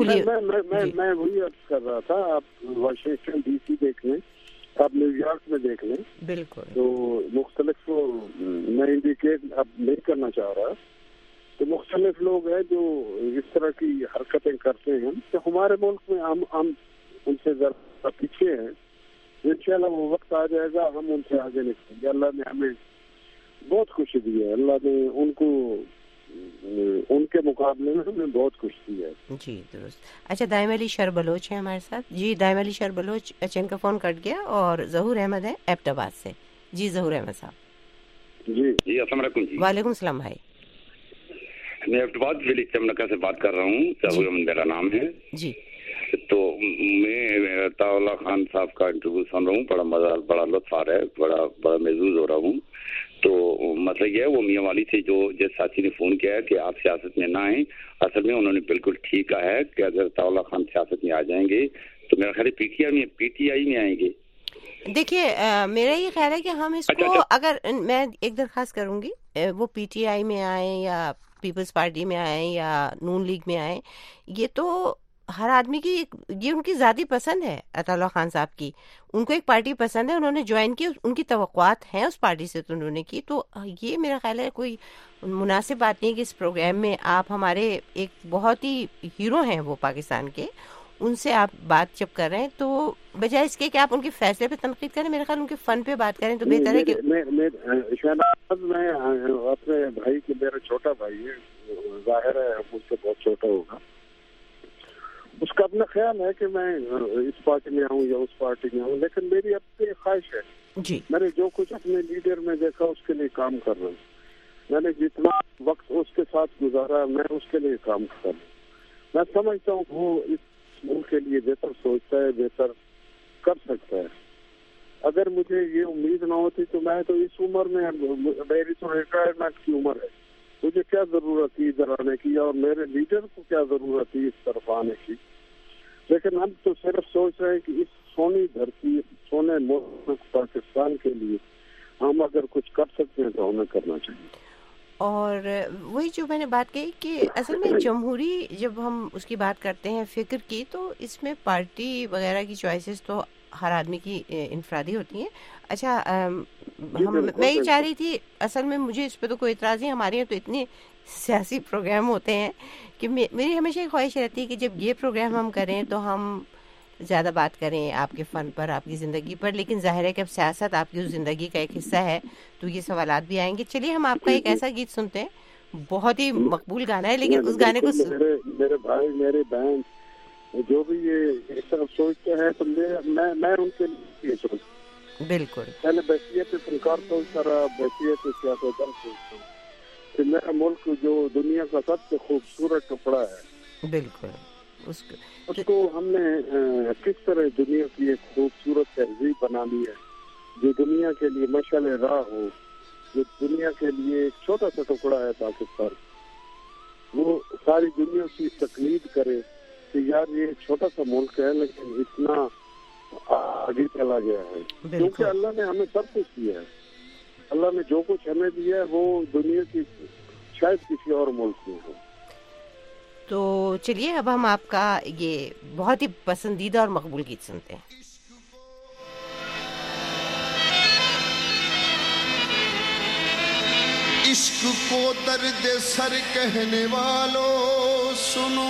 میں وہی عرض کر رہا تھا. آپ واشنگٹن ڈی سی دیکھ لیں, آپ نیو یارک میں دیکھ لیں. بالکل. تو مختلف, میں انڈیکیٹ اب نہیں کرنا چاہ رہا, تو مختلف لوگ ہیں جو اس طرح کی حرکتیں کرتے ہیں. تو ہمارے ملک میں ہم ان سے ذرا پیچھے ہیں. انشاءاللہ وہ وقت آ جائے گا, ہم ان سے آگے نکلیں گے. اللہ نے ہمیں بہت خوشی دی ہے, اللہ نے ان کو ان کے مقابلے میں ہمیں بہت خوش دی ہے. جی درست. اچھا, دائم علی شر بلوچ ہیں ہمارے ساتھ. جی دائم علی شر بلوچ, ان کا فون کٹ گیا. اور ظہور احمد ہے ایبٹ آباد سے. جی ظہور احمد صاحب. جی السلام علیکم. جی وعلیکم السلام بھائی. میں ایبٹ آباد ویلیج چمنکا سے بات کر رہا ہوں. ظہور احمد میرا نام ہے. جی. تو میں عطا اللہ خان صاحب کا انٹرویو سن رہا ہوں, بڑا لطف آ رہا ہے, بڑا محظوظ ہو رہا ہوں. تو مسئلہ یہ ہے, وہ میاں والی سے جو جس ساتھی نے فون کیا ہے کہ آپ سیاست میں نہ آئیں, اصل میں انہوں نے بالکل ٹھیک کہا ہے کہ اگر عطا اللہ خان سیاست میں آ جائیں گے تو میرا خیال ہے پی ٹی آئی میں آئیں گے. دیکھیے میرا یہ خیال ہے کہ ہم اس کو, اگر میں ایک درخواست کروں گی, وہ پی ٹی آئی میں آئیں یا پیپلز پارٹی میں آئیں یا نون لیگ میں آئیں، یہ تو ہر آدمی کی یہ ان کی ذاتی پسند ہے. عطا اللہ خان صاحب کی ان کو ایک پارٹی پسند ہے، انہوں نے جوائن کی، ان کی توقعات ہیں اس پارٹی سے تو انہوں نے کی. تو یہ میرا خیال ہے کوئی مناسب بات نہیں کہ اس پروگرام میں آپ ہمارے ایک بہت ہی ہیرو ہیں وہ پاکستان کے، ان سے آپ بات جب کر رہے ہیں تو بجائے اس کے کہ آپ ان کے فیصلے پہ تنقید کریں، میرے خیال ان کے فن پہ بات کریں تو بہتر ہے. کہ شہناز میں اپنے بھائی کے، میرا چھوٹا بھائی ہے، ظاہر ہے مجھ سے بہت چھوٹا ہوگا، اس کا اپنا خیال ہے کہ میں اس پارٹی میں آؤں یا اس پارٹی میں آؤں، لیکن میری اپنی خواہش ہے جی میں نے جو کچھ اپنے لیڈر میں دیکھا اس کے لیے کام کر رہا ہوں. میں نے جتنا وقت اس کے ساتھ گزارا میں اس کے لیے کام کر رہا ہوں. میں سمجھتا ہوں وہ اس ملک کے لیے بہتر سوچتا ہے، بہتر کر سکتا ہے. اگر مجھے یہ امید نہ ہوتی تو میں تو اس عمر میں، میری تو ریٹائرمنٹ کی عمر ہے، مجھے کیا ضرورت تھی ادھر آنے کی، اور میرے لیڈر کو کیا ضرورت تھی اس طرف آنے کی. لیکن ہم تو صرف سوچ رہے ہیں کہ اس سونی دھرتی، سونے ملک پاکستان کے لیے ہم اگر کچھ کر سکتے ہیں تو ہمیں کرنا چاہیے. اور وہی جو میں نے بات کہی کہ اصل میں جمہوری جب ہم اس کی بات کرتے ہیں فکر کی، تو اس میں پارٹی وغیرہ کی چوائسیز تو ہر آدمی کی انفرادی ہوتی ہیں. اچھا میں یہ چاہ رہی تھی، اصل میں مجھے اس پہ تو کوئی اعتراض نہیں، ہمارے یہاں تو اتنے سیاسی پروگرام ہوتے ہیں کہ میری ہمیشہ ایک خواہش رہتی ہے کہ جب یہ پروگرام ہم کریں تو ہم زیادہ بات کریں آپ کے فن پر، آپ کی زندگی پر. لیکن ظاہر ہے کہ اب سیاست آپ کی زندگی کا ایک حصہ ہے تو یہ سوالات بھی آئیں گے. چلیے ہم آپ کا ایک ایسا گیت سنتے ہیں، بہت ہی مقبول گانا ہے، لیکن اس گانے کو میرے بھائی، میرے بہن جو بھی یہ اس طرح سوچتے ہیں تو میں ان کے لیے سوچتا ہوں. بالکل پہلے بحثیت فنکار سوچتا رہا، بحثیت سیاستدان سوچتا ہوں کہ میرا ملک جو دنیا کا سب سے خوبصورت ٹکڑا ہے، بالکل اس کو ہم نے کس طرح دنیا کی ایک خوبصورت تہذیب بنانی ہے جو دنیا کے لیے مشعل راہ ہو، جو دنیا کے لیے ایک چھوٹا سا ٹکڑا ہے پاکستان، وہ ساری دنیا کی تقلید کرے کہ یار یہ چھوٹا سا ملک ہے لیکن اتنا آگے چلا گیا ہے. کیونکہ اللہ نے ہمیں سب کچھ دیا ہے، اللہ نے جو کچھ ہمیں دیا ہے وہ دنیا کی شاید کسی اور ملک میں ہو. تو چلیے اب ہم آپ کا یہ بہت ہی پسندیدہ اور مقبول گیت سنتے ہیں. عشق کو درد سر کہنے والوں سنو،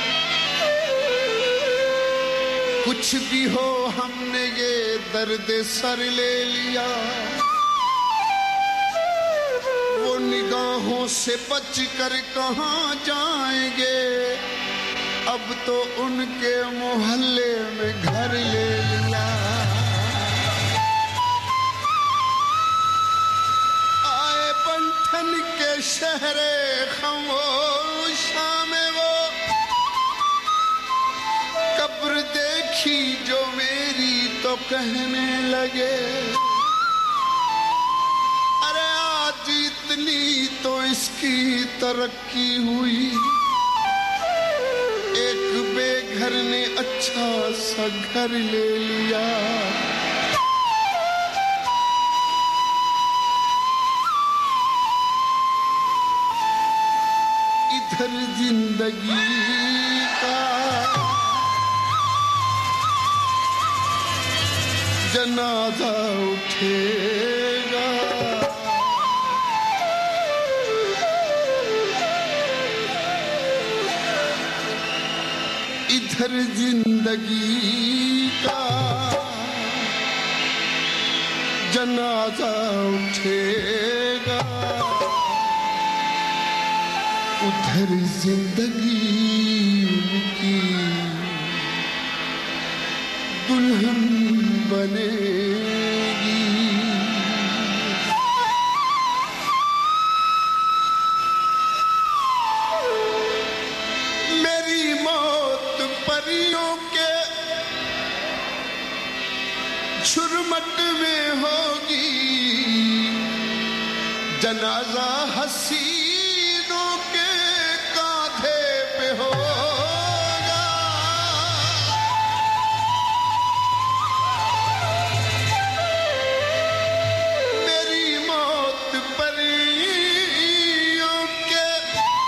کچھ بھی ہو ہم نے یہ درد سر لے لیا. وہ نگاہوں سے بچ کر کہاں جائیں گے، اب تو ان کے محلے میں گھر لے لیا. آئے بنٹھن کے شہر خاموشاں میں وہ قبر دیکھی جو میری تو کہنے لگے، ارے آج اتنی تو اس کی ترقی ہوئی، ایک بے گھر نے اچھا سا گھر لے لیا. ادھر زندگی کا جنازہ اٹھے گا، ادھر زندگی کا جنازہ اٹھے گا، ادھر زندگی کی دلہن بنے گی. میری موت پریوں کے جھرمٹ میں ہوگی، جنازہ حسینوں کے کاندھے پہ ہوگا. میری موت پریوں کے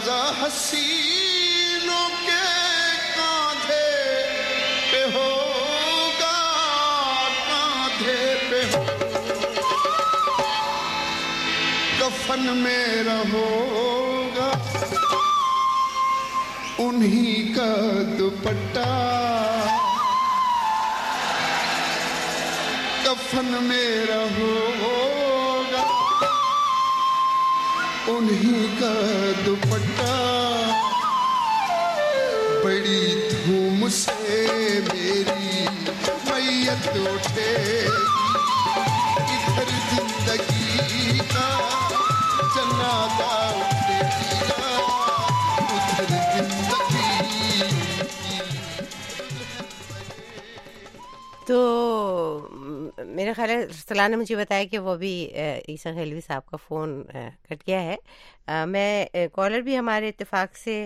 जनाजा हसीनों के कांधे पे होगा, कांधे पे होगा, कफन में रहोगा उन्हीं का दुपट्टा, कफन में रहोगा उन्हीं का दुपट्टा। बड़ी धूम से मेरी मैयत उठेगी, इधर जिंदगी का जनाजा उठेगा, उधर जिंदगी। तो मेरे ख्याल है सलाह ने मुझे बताया कि वो भी ईसा खेलवी साहब का फ़ोन कट गया है। मैं कॉलर भी हमारे इत्तेफाक से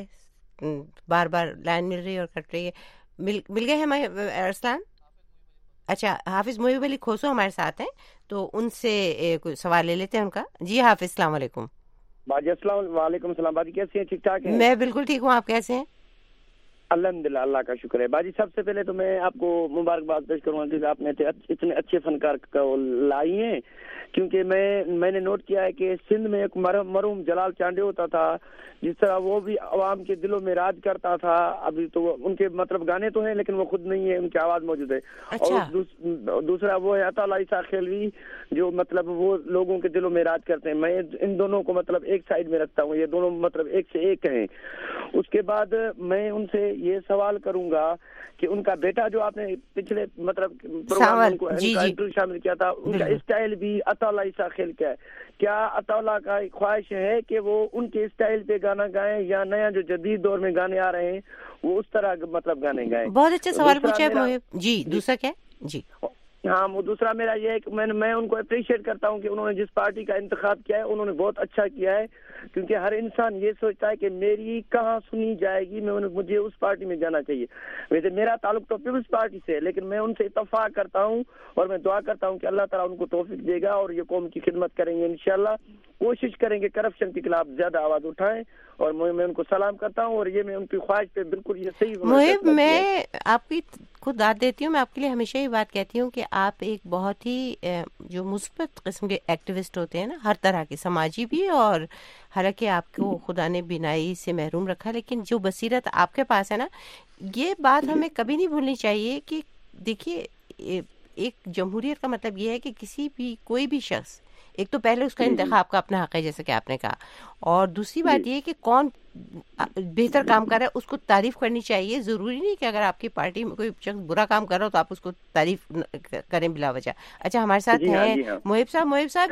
बार बार लाइन मिल रही है और कट रही है। मिल गए हैं अरसलान? अच्छा, हाफिज़ मोहिब अली खोसो हमारे साथ हैं, तो उनसे कुछ सवाल ले लेते हैं उनका। जी हाफिज़, अस्सलाम वालेकुम। बाजी अस्सलाम वालेकुम सलाम। बाजी कैसे हैं? ठीक ठाक हैं? मैं बिल्कुल ठीक हूँ, आप कैसे हैं? अल्हम्दुलिल्लाह, अल्लाह का शुक्र है। बाजी सबसे पहले तो मैं आपको मुबारकबाद पेश करूँगा क्योंकि आपने इतने अच्छे फनकार को लाई हैं, क्योंकि मैंने नोट किया है कि सिंध में एक मरहूम जलाल चांडे होता था, जिस तरह वो भी अवाम के दिलों में राज करता था। अभी तो उनके मतलब गाने तो हैं लेकिन वो खुद नहीं है, उनकी आवाज़ मौजूद है। अच्छा। और दूसरा वो है अता अल्लाह ईसा खेलवी, जो मतलब वो लोगों के दिलों में राज करते हैं। मैं इन दोनों को मतलब एक साइड में रखता हूँ, ये दोनों मतलब एक से एक हैं। उसके बाद मैं उनसे ये सवाल करूंगा कि उनका बेटा जो आपने पिछले मतलब प्रोग्राम में उनको इंटरव्यू शामिल किया था, उनका स्टाइल भी अता अल्लाह ईसा खेल का है। क्या अता अल्लाह का ख्वाहिश है कि वो उनके स्टाइल पे गाना गाएं या नया जो जदीद दौर में गाने आ रहे हैं वो उस तरह मतलब गाने गाएं? बहुत अच्छा सवाल पूछा है जी। दूसरा क्या जी? हाँ, वो दूसरा मेरा ये है कि मैं उनको अप्रिशिएट करता हूँ कि उन्होंने जिस पार्टी का इंतखाब किया है उन्होंने बहुत अच्छा किया है, क्योंकि हर इंसान ये सोचता है कि मेरी कहाँ सुनी जाएगी, मुझे उस पार्टी में जाना चाहिए। वैसे मेरा ताल्लुक तो पीपल्स पार्टी से है, लेकिन मैं उनसे इत्तफाक करता हूँ और मैं दुआ करता हूँ कि अल्लाह ताला उनको तौफीक देगा और ये कौम की खिदमत करेंगे इंशाल्लाह। कोशिश करेंगे करप्शन के खिलाफ ज्यादा आवाज उठाएं, और मैं उनको सलाम करता हूँ। और ये मैं उनकी ख्वाहिश पे बिल्कुल ये सही। मुहिब, मैं आपकी खुद दाद देती हूँ, मैं आपके लिए हमेशा ये बात कहती हूँ कि आप एक बहुत ही जो मुस्बत किस्म के एक्टिविस्ट होते हैं ना, हर तरह के, समाजी भी, और हालांकि आपको खुदा ने बिनाई से महरूम रखा, लेकिन जो बसीरत आपके पास है ना, ये बात हमें कभी नहीं भूलनी चाहिए कि देखिए एक जमहूरियत का मतलब ये है कि किसी भी कोई भी शख्स, एक तो पहले उसका इंतखाब का अपना हक है जैसे कि आपने कहा, और दूसरी बात ये कि कौन बेहतर काम कर रहा है उसको तारीफ करनी चाहिए। जरूरी नहीं कि अगर आपकी पार्टी में कोई शख्स बुरा काम कर रहा हो तो आप उसको तारीफ करें बिला वजह। अच्छा, हमारे साथ हैं मोहिब साहब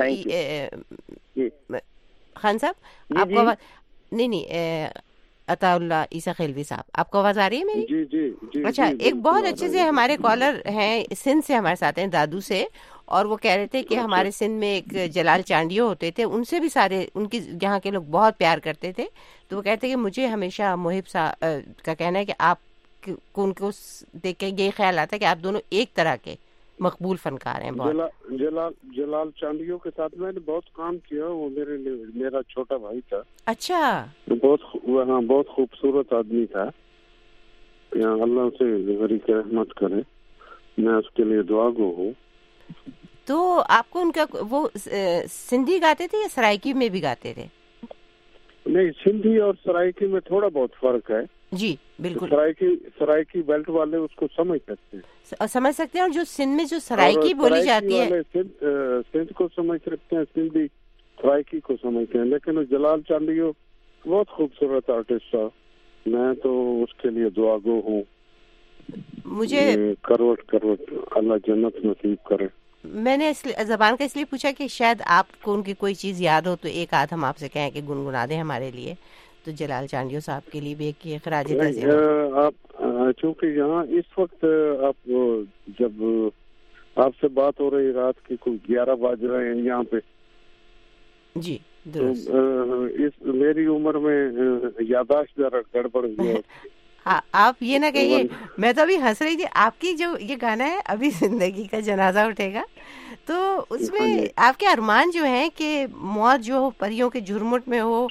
खान साहब, आपको आवाज नहीं अताउल्लाह ईसा खेलवी साहब, आपको आवाज आ रही है मेरी? जी जी जी। अच्छा, एक बहुत अच्छे से हमारे कॉलर हैं सिंध से, हमारे साथ हैं दादू से, और वो कह रहे थे कि हमारे सिंध में एक जलाल चांडियो होते थे, उनसे भी सारे उनकी यहाँ के लोग बहुत प्यार करते थे। तो वो कहते हैं कि मुझे हमेशा मोहिब साहब का कहना है कि आप उनको देख के ये ख्याल आता है कि आप दोनों एक तरह के मकबूल फनकार हैं। जलाल चांडियो के साथ मैंने बहुत काम किया, वो मेरा छोटा भाई था। अच्छा। बहुत खूबसूरत आदमी था, अल्लाह से गरीब रहमत करे, मैं उसके लिए दुआगो हूँ। तो आपको उनका वो सिंधी गाते थे या सराइकी में भी गाते थे? नहीं, सिंधी और सराइकी में थोड़ा बहुत फर्क है। जी बिल्कुल। सराइकी बेल्ट वाले उसको समझ सकते हैं, और जो सिंध में जो सराइकी बोली जाती है सिंध को समझ सकते हैं, सिंधी सराइकी को समझते हैं। लेकिन जलाल चांडियो बहुत खूबसूरत आर्टिस्ट था, मैं तो उसके लिए दुआगो हूँ। मुझे करवट अल्लाह जन्नत नसीब करे। मैंने ज़बान का इसलिए पूछा कि शायद आपको उनकी कोई चीज़ याद हो तो एक आध हम आपसे कहें कि गुनगुना दें हमारे लिए। तो जलाल चांडियो साहब के लिए भी एक खराज तज़ीम। आप चूँकि यहाँ इस वक्त आप जब आपसे बात हो रही रात के कुछ 11 बज रहे हैं यहाँ पे जी, तो इस मेरी उम्र में याददाश्त जरा गड़बड़ हुई है। आप ये ना कहिए, मैं तो अभी हंस रही थी। आपकी जो ये गाना है अभी जिंदगी का जनाजा उठेगा, तो उसमें आपके अरमान जो हैं कि मौत जो हो परियों के झुरमुट में हो,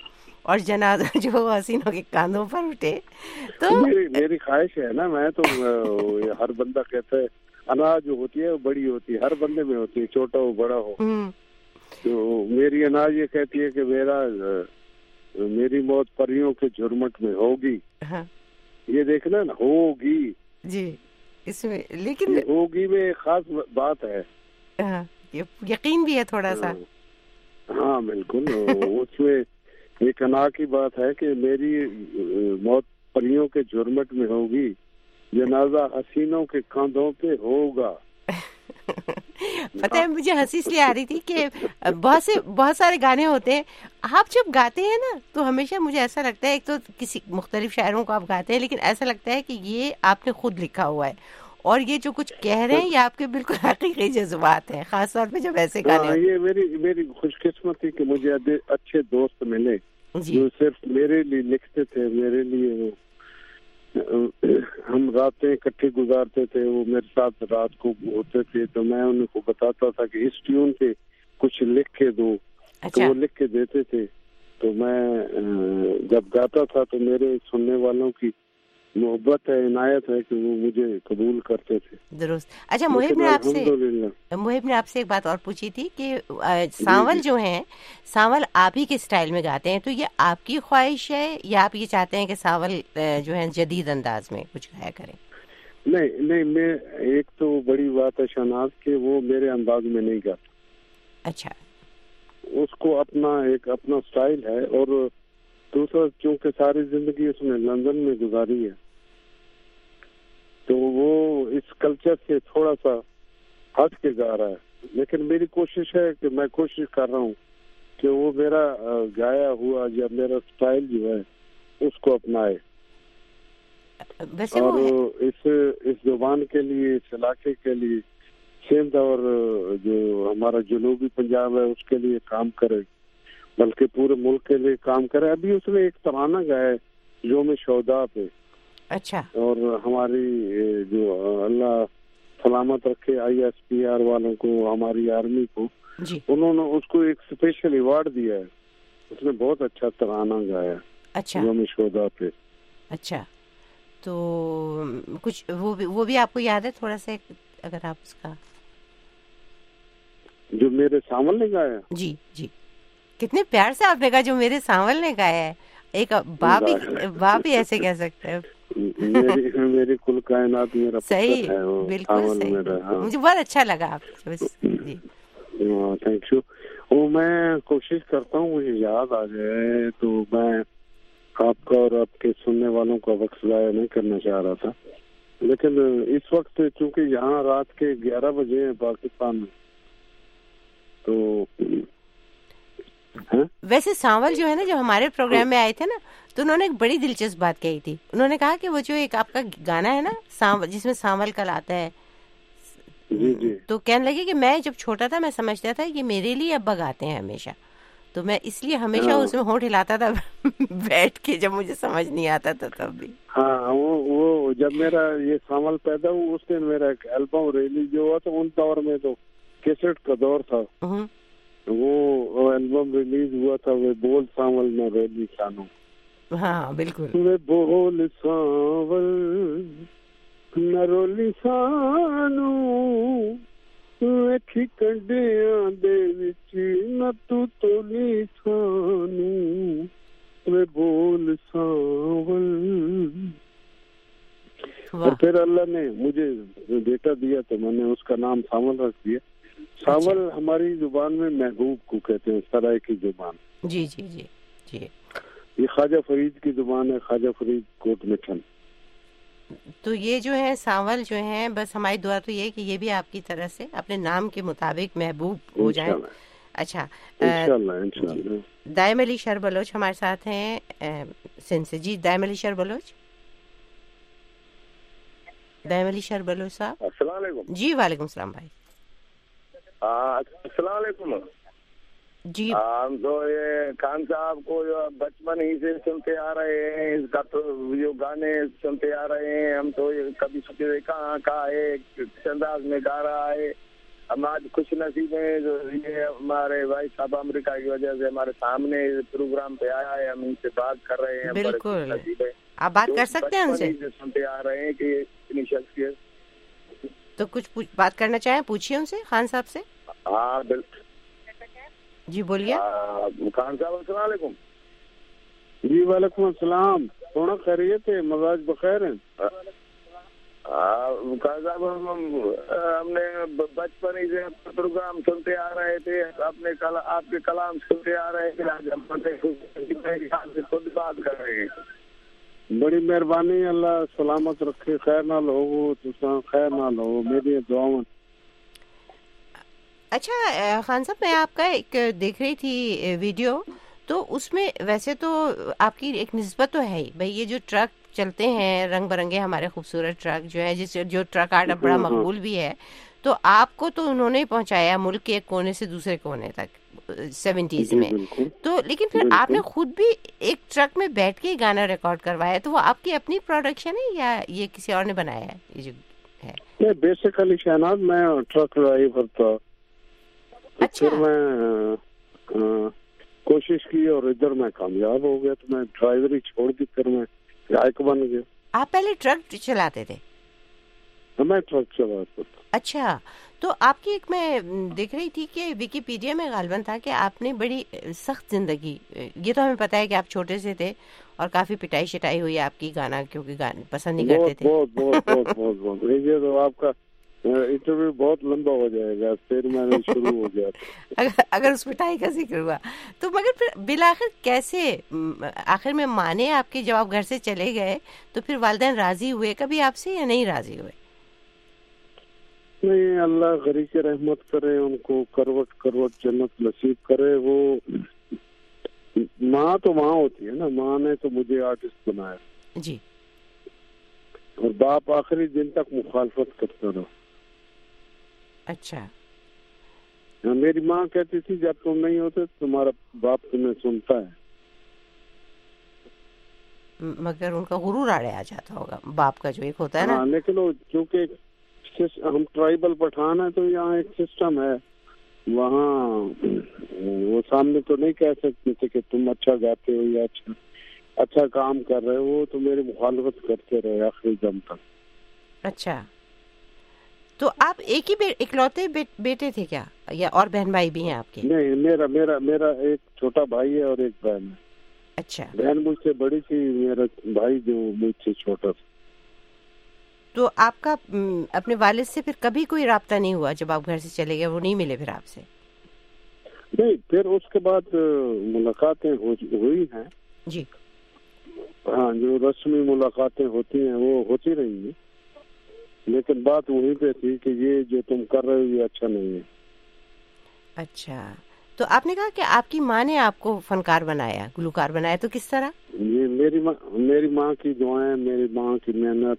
اور جنازہ جو حسینوں کے کاندھوں پر اٹھے. تو میری خواہش ہے نا, میں تو ہر بندہ کہتا ہے انا جو ہوتی ہے وہ بڑی ہوتی ہے, ہر بندے میں ہوتی ہے, چھوٹا ہو بڑا ہو. تو میری انا یہ کہتی ہے کہ میری موت پریوں کے جھرمٹ میں ہوگی. یہ دیکھنا نا, ہوگی جی, اس میں لیکن ہوگی میں ایک خاص بات ہے, یقین بھی ہے تھوڑا سا. ہاں بالکل, اس میں ایک انا کی بات ہے کہ میری موت پریوں کے جھرمٹ میں ہوگی, جنازہ حسینوں کے کاندھوں پہ ہوگا. پتہ ہے مجھے ہنسی اس لیے آ رہی تھی کہ بہت سارے گانے ہوتے ہیں, آپ جب گاتے ہیں نا تو ہمیشہ مجھے ایسا لگتا ہے, ایک تو کسی مختلف شاعروں کو آپ گاتے ہیں, لیکن ایسا لگتا ہے کہ یہ آپ نے خود لکھا ہوا ہے, اور یہ جو کچھ کہہ رہے ہیں یہ آپ کے بالکل حقیقی جذبات ہیں, خاص طور پہ جب ایسے گانے. یہ میری خوش قسمتی کہ مجھے اچھے دوست ملے جو صرف میرے لیے لکھتے تھے, میرے لیے ہم راتیں اکٹھے گزارتے تھے, وہ میرے ساتھ رات کو ہوتے تھے, تو میں ان کو بتاتا تھا کہ اس ٹیون پہ کچھ لکھ کے دو, تو وہ لکھ کے دیتے تھے. تو میں جب گاتا تھا تو میرے سننے والوں کی محبت ہے, عنایت ہے کہ وہ مجھے قبول کرتے تھے. درست. اچھا محب نے آپ سے ایک بات اور پوچھی تھی کہ سانول جو ہیں, سانول آپ ہی کے اسٹائل میں گاتے ہیں, تو یہ آپ کی خواہش ہے یا آپ یہ چاہتے ہیں کہ سانول جو ہے جدید انداز میں کچھ گایا کریں؟ نہیں, میں ایک تو بڑی بات ہے شہناز کہ وہ میرے انداز میں نہیں گاتا. اچھا, اس کو اپنا اسٹائل ہے, اور دوسرا چونکہ ساری زندگی اس نے لندن میں گزاری ہے تو وہ اس کلچر سے تھوڑا سا ہٹ کے گا رہا ہے. لیکن میری کوشش ہے کہ میں کوشش کر رہا ہوں کہ وہ میرا گایا ہوا یا میرا اسٹائل جو ہے اس کو اپنائے, اور اس زبان کے لیے, اس علاقے کے لیے, سندھ اور جو ہمارا جنوبی پنجاب ہے اس کے لیے کام کرے, بلکہ پورے ملک کے لیے کام کرے. ابھی اس نے ایک ترانہ گایا ہے یوم شہداء پہ. اچھا. اور ہماری جو اللہ سلامت رکھے ISPR والوں کو, ہماری آرمی کو, انہوں نے اس کو ایک اسپیشل ایوارڈ دیا ہے. اس نے بہت اچھا ترانہ گایا. اچھا. یوم شہداء پہ. اچھا, تو کچھ وہ بھی آپ کو یاد ہے تھوڑا سا, اگر آپ اس کا جو میرے سانول نے گایا؟ جی جی, کتنے پیار سے آپ نے کہا جو میرے سانول نے گایا ہے. ایک باپ ہی ایسے کہہ سکتے ہیں. میری کل کائنات میرا صحیح, بالکل صحیح. مجھے بہت اچھا لگا آپ. جی تھینک یو. وہ میں کوشش کرتا ہوں مجھے یاد آ جائے, تو میں آپ کا اور آپ کے سننے والوں کا وقت ضائع نہیں کرنا چاہ رہا تھا, لیکن اس وقت چونکہ یہاں رات کے 11 بجے ہیں پاکستان میں, تو ویسے سانول جو ہے نا, جو ہمارے پروگرام میں آئے تھے نا, تو انہوں نے ایک بڑی دلچسپ بات کہی تھی. انہوں نے کہا کہ وہ جو ایک آپ کا گانا ہے نا جس میں سانول کل آتا ہے, تو کہنے لگے کہ میں جب چھوٹا تھا میں سمجھتا تھا کہ میرے لیے ابا گاتے ہیں ہمیشہ, تو میں اس لیے ہمیشہ اس میں ہونٹ ہلاتا تھا بیٹھ کے, جب مجھے سمجھ نہیں آتا تھا تب بھی. ہاں, وہ جب میرا یہ سانول پیدا ہوا اس دن میرا ایک البم ریلیز جو ہوا تھا, ان دور میں تو کیسٹ کا دور تھا, وہ البم ریلیز ہوا تھا, وہ بول سانول میں ریلی سانو. ہاں بالکل. وہ بول سانول نرولی سانو ویکھی کنڈیاں دے وچ نہ تو تولی سانو, وہ بول سانول. اور پھر اللہ نے مجھے بیٹا دیا تو میں نے اس کا نام سانول رکھ دیا. سانول ہماری زبان میں محبوب کو کہتے ہیں, سرائے کی زبان. جی جی جی جی. یہ خواجہ فرید کی زبان ہے, خواجہ فرید کوٹ مٹھن. تو یہ جو ہے سانول جو ہیں, بس ہماری دعا تو یہ کہ یہ بھی آپ کی طرح سے اپنے نام کے مطابق محبوب ہو جائیں. اچھا, انشاءاللہ. دائم علی شر بلوچ ہمارے ساتھ ہیں سندھ سے. جی دائم علی شر بلوچ. دائم علی شر بلوچ صاحب. السلام علیکم. جی وعلیکم السلام بھائی. السلام علیکم. جی ہم تو یہ خان صاحب کو جو بچپن ہی سے سنتے آ رہے ہیں, اس کا تو جو گانے سنتے آ رہے ہیں, ہم تو کبھی سوچے کہاں کا ہے, کس انداز میں گا رہا ہے, ہم آج خوش نصیب ہیں جو یہ ہمارے بھائی صاحب امریکہ کی وجہ سے ہمارے سامنے پروگرام پہ آیا ہے, ہم ان سے بات کر رہے ہیں. بالکل آپ بات کر سکتے ہیں ان سے, سنتے آ رہے ہیں کہ اتنی شخصیت. تو کچھ بات کرنا چاہیں پوچھیے ان سے, خان صاحب سے. ہاں بالکل جی بولیے. خان صاحب السلام علیکم. جی وعلیکم السلام. تھوڑا خیریت ہے, مزاج بخیر ہیں. خان صاحب ہم نے بچپن ہی سے پروگرام سنتے آ رہے تھے, آپ کے کلام سنتے آ رہے تھے, آج ہم خود بات کر رہے ہیں. بڑی مہربانی, اللہ سلامت رکھے, خیر نال ہو تو خیر نال ہو, میری دعاؤں. اچھا خان صاحب, میں آپ کا ایک دیکھ رہی تھی ویڈیو, تو اس میں ویسے تو آپ کی ایک نسبت تو ہے ہی بھائی, یہ جو ٹرک چلتے ہیں رنگ برنگے ہمارے خوبصورت ٹرک جو ہے, جو ٹرک آرٹ اب بڑا مقبول بھی ہے, تو آپ کو تو انہوں نے پہنچایا ملک کے ایک کونے سے دوسرے کونے تک 70s میں, تو لیکن پھر آپ نے خود بھی ایک ٹرک میں بیٹھ کے گانا ریکارڈ کروایا, تو وہ آپ کی اپنی پروڈکشن ہے یا یہ کسی اور نے بنایا ہے؟ یہ جو ہے بیسیکلی شہناز میں ٹرک ڈرائیور تھا. اچھا. پھر میں کوشش کی اور ادھر میں کامیاب ہو گیا, تو میں ڈرائیوری چھوڑ دی, پھر میں گائک بن گیا. آپ پہلے ٹرک چلاتے تھے؟ میں ٹرک چلاتا تھا. اچھا, تو آپ کی ایک میں دیکھ رہی تھی کہ ویکیپیڈیا میں غالباً تھا کہ آپ نے بڑی سخت زندگی, یہ تو ہمیں پتا ہے کہ آپ چھوٹے سے تھے اور کافی پٹائی شٹائی ہوئی آپ کی گانا, کیونکہ گانے پسند نہیں کرتے تھے. بہت بہت بہت بہت بہت یہ تو آپ کا انٹرویو بہت لمبا ہو جائے گا, پھر میں نے شروع ہو گیا اگر اس پٹائی کا ذکر ہوا تو. مگر پھر بالآخر کیسے, آخر میں ماں نے آپ کے جب آپ گھر سے چلے گئے تو پھر والدین راضی ہوئے کبھی آپ سے یا نہیں راضی ہوئے؟ نہیں, اللہ غریب کی رحمت کرے, ان کو کروٹ کروٹ جنت نصیب کرے. وہ ماں تو ماں ہوتی ہے نا, ماں نے تو مجھے آرٹسٹ بنایا جی, اور باپ آخری دن تک مخالفت کرتا رہا. اچھا. میری ماں کہتی تھی جب تم نہیں ہوتے تمہارا باپ تمہیں سنتا ہے, مگر ان کا غرور آڑے آ جاتا ہوگا باپ کا جو ایک ہوتا ہے نا. لیکن وہ چونکہ ہم ٹرائبل پٹھان ہیں, تو یہاں ایک سسٹم ہے, وہاں وہ سامنے تو نہیں کہہ سکتے تھے کہ تم اچھا گاتے ہو یا اچھا کام کر رہے ہو, تو میری مخالفت کرتے رہے آخری دم تک. اچھا, تو آپ ایک ہی اکلوتے بیٹے تھے کیا, یا اور بہن بھائی بھی ہیں آپ کے؟ نہیں, میرا ایک چھوٹا بھائی ہے اور ایک بہن ہے. اچھا. بہن مجھ سے بڑی تھی, میرا بھائی جو مجھ سے چھوٹا تھا. تو آپ کا اپنے والد سے پھر کبھی کوئی رابطہ نہیں ہوا جب آپ گھر سے چلے گئے, وہ نہیں ملے پھر آپ سے؟ نہیں, پھر اس کے بعد ملاقاتیں ہوئی ہیں جی. ہاں, جو رسمی ملاقاتیں ہوتی ہیں وہ ہوتی رہی ہیں, لیکن بات وہیں پہ تھی کہ یہ جو تم کر رہے ہو یہ اچھا نہیں ہے. اچھا, تو آپ نے کہا کہ آپ کی ماں نے آپ کو فنکار بنایا, گلوکار بنایا, تو کس طرح؟ یہ میری ماں کی دعائیں, میری ماں کی محنت,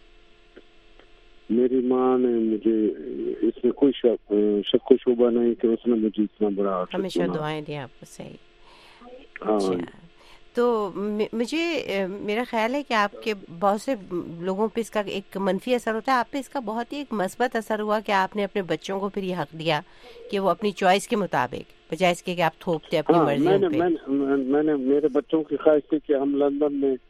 میری ماں نے مجھے اس میں کوئی شک و شبہ نہیں کہ اس نے مجھے اتنا بڑا ہمیشہ دعائیں دیں آپ کو. صحیح. ہاں, تو مجھے میرا خیال ہے کہ آپ کے بہت سے لوگوں پہ اس کا ایک منفی اثر ہوتا ہے, آپ پہ اس کا بہت ہی ایک مثبت اثر ہوا کہ آپ نے اپنے بچوں کو پھر یہ حق دیا کہ وہ اپنی چوائس کے مطابق, بجائے اس کے کہ آپ تھوپتے اپنی مرضی پہ. میں نے میرے بچوں کی خواہش تھی کہ ہم لندن میں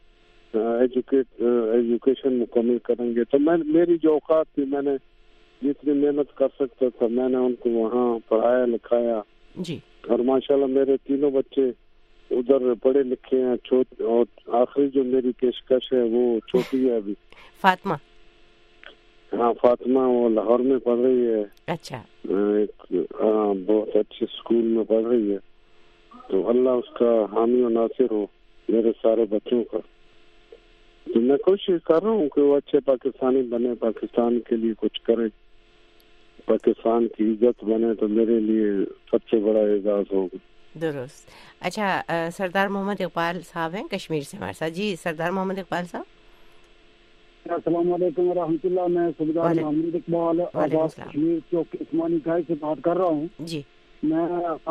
ایجوکیشن مکمل کریں گے, تو میری جو اوقات تھی, میں نے جتنی محنت کر سکتا تھا میں نے ان کو وہاں پڑھایا لکھایا جی. اور ماشاءاللہ میرے تینوں بچے ادھر پڑھے لکھے ہیں. اور آخری جو میری پیشکش ہے وہ چھوٹی ہے ابھی, فاطمہ. ہاں فاطمہ, وہ لاہور میں پڑھ رہی ہے. اچھا. ایک بہت اچھے اسکول میں پڑھ رہی ہے, تو اللہ اس کا حامی و ناصر ہو میرے سارے بچوں کا. تو میں کوشش کر رہا ہوں کہ وہ اچھے پاکستانی بنے, پاکستان کے لیے کچھ کرے, پاکستان کی عزت بنے, تو میرے لیے سب سے بڑا اعزاز ہوگا. درست. اچھا, سردار محمد اقبال صاحب ہیں کشمیر سے ہمارے ساتھ. جی سردار محمد اقبال صاحب. السلام علیکم ورحمۃ اللہ. میں سردار محمد اقبال آزاد کشمیر چوک عثمانی گائے سے بات کر رہا ہوں. جی. میں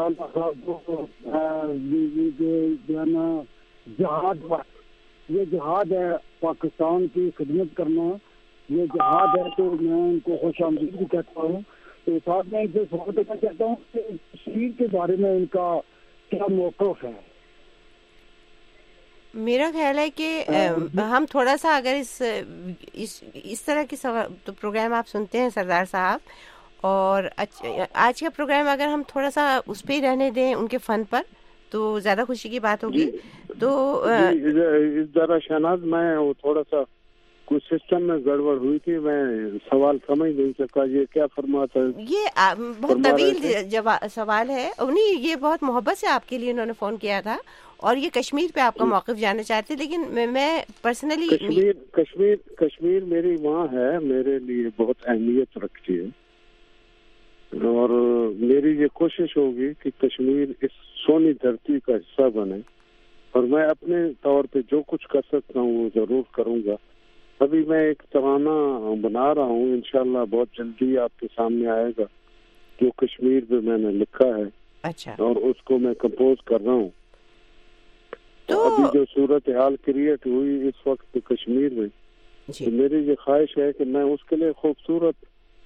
جہاد, یہ جہاد ہے پاکستان کی خدمت کرنا, یہ جہاد ہے, تو میں ان کو خوش آمدید بھی کہتا ہوں. تو ساتھ میں ان سے سوال کرنا چاہتا ہوں کہ کشمیر کے بارے میں ان کا کیا موقف ہے. میرا خیال ہے کہ ہم تھوڑا سا اگر اس طرح کی تو پروگرام آپ سنتے ہیں سردار صاحب، اور آج کا پروگرام اگر ہم تھوڑا سا اس پہ ہی رہنے دیں ان کے فن پر تو زیادہ خوشی کی بات ہوگی. تو ذرا شہناز میں وہ تھوڑا سا کچھ سسٹم میں گڑبڑ ہوئی تھی، میں سوال سمجھ نہیں سکا یہ کیا فرماتا ہے. یہ بہت طویل سوال ہے، انہیں یہ بہت محبت سے آپ کے لیے انہوں نے فون کیا تھا اور یہ کشمیر پہ آپ کا موقف جاننا چاہتے، لیکن میں پرسنلی کشمیر میری ماں ہے، میرے لیے بہت اہمیت رکھتی ہے، اور میری یہ کوشش ہوگی کہ کشمیر اس سونی دھرتی کا حصہ بنے، اور میں اپنے طور پہ جو کچھ کر سکتا ہوں وہ ضرور کروں گا. ابھی میں ایک ترانہ بنا رہا ہوں، انشاءاللہ بہت جلدی آپ کے سامنے آئے گا، جو کشمیر پہ میں نے لکھا ہے. اچھا. اور اس کو میں کمپوز کر رہا ہوں. تو ابھی جو صورتحال کریٹ ہوئی اس وقت کشمیر میں، تو میری یہ خواہش ہے کہ میں اس کے لیے خوبصورت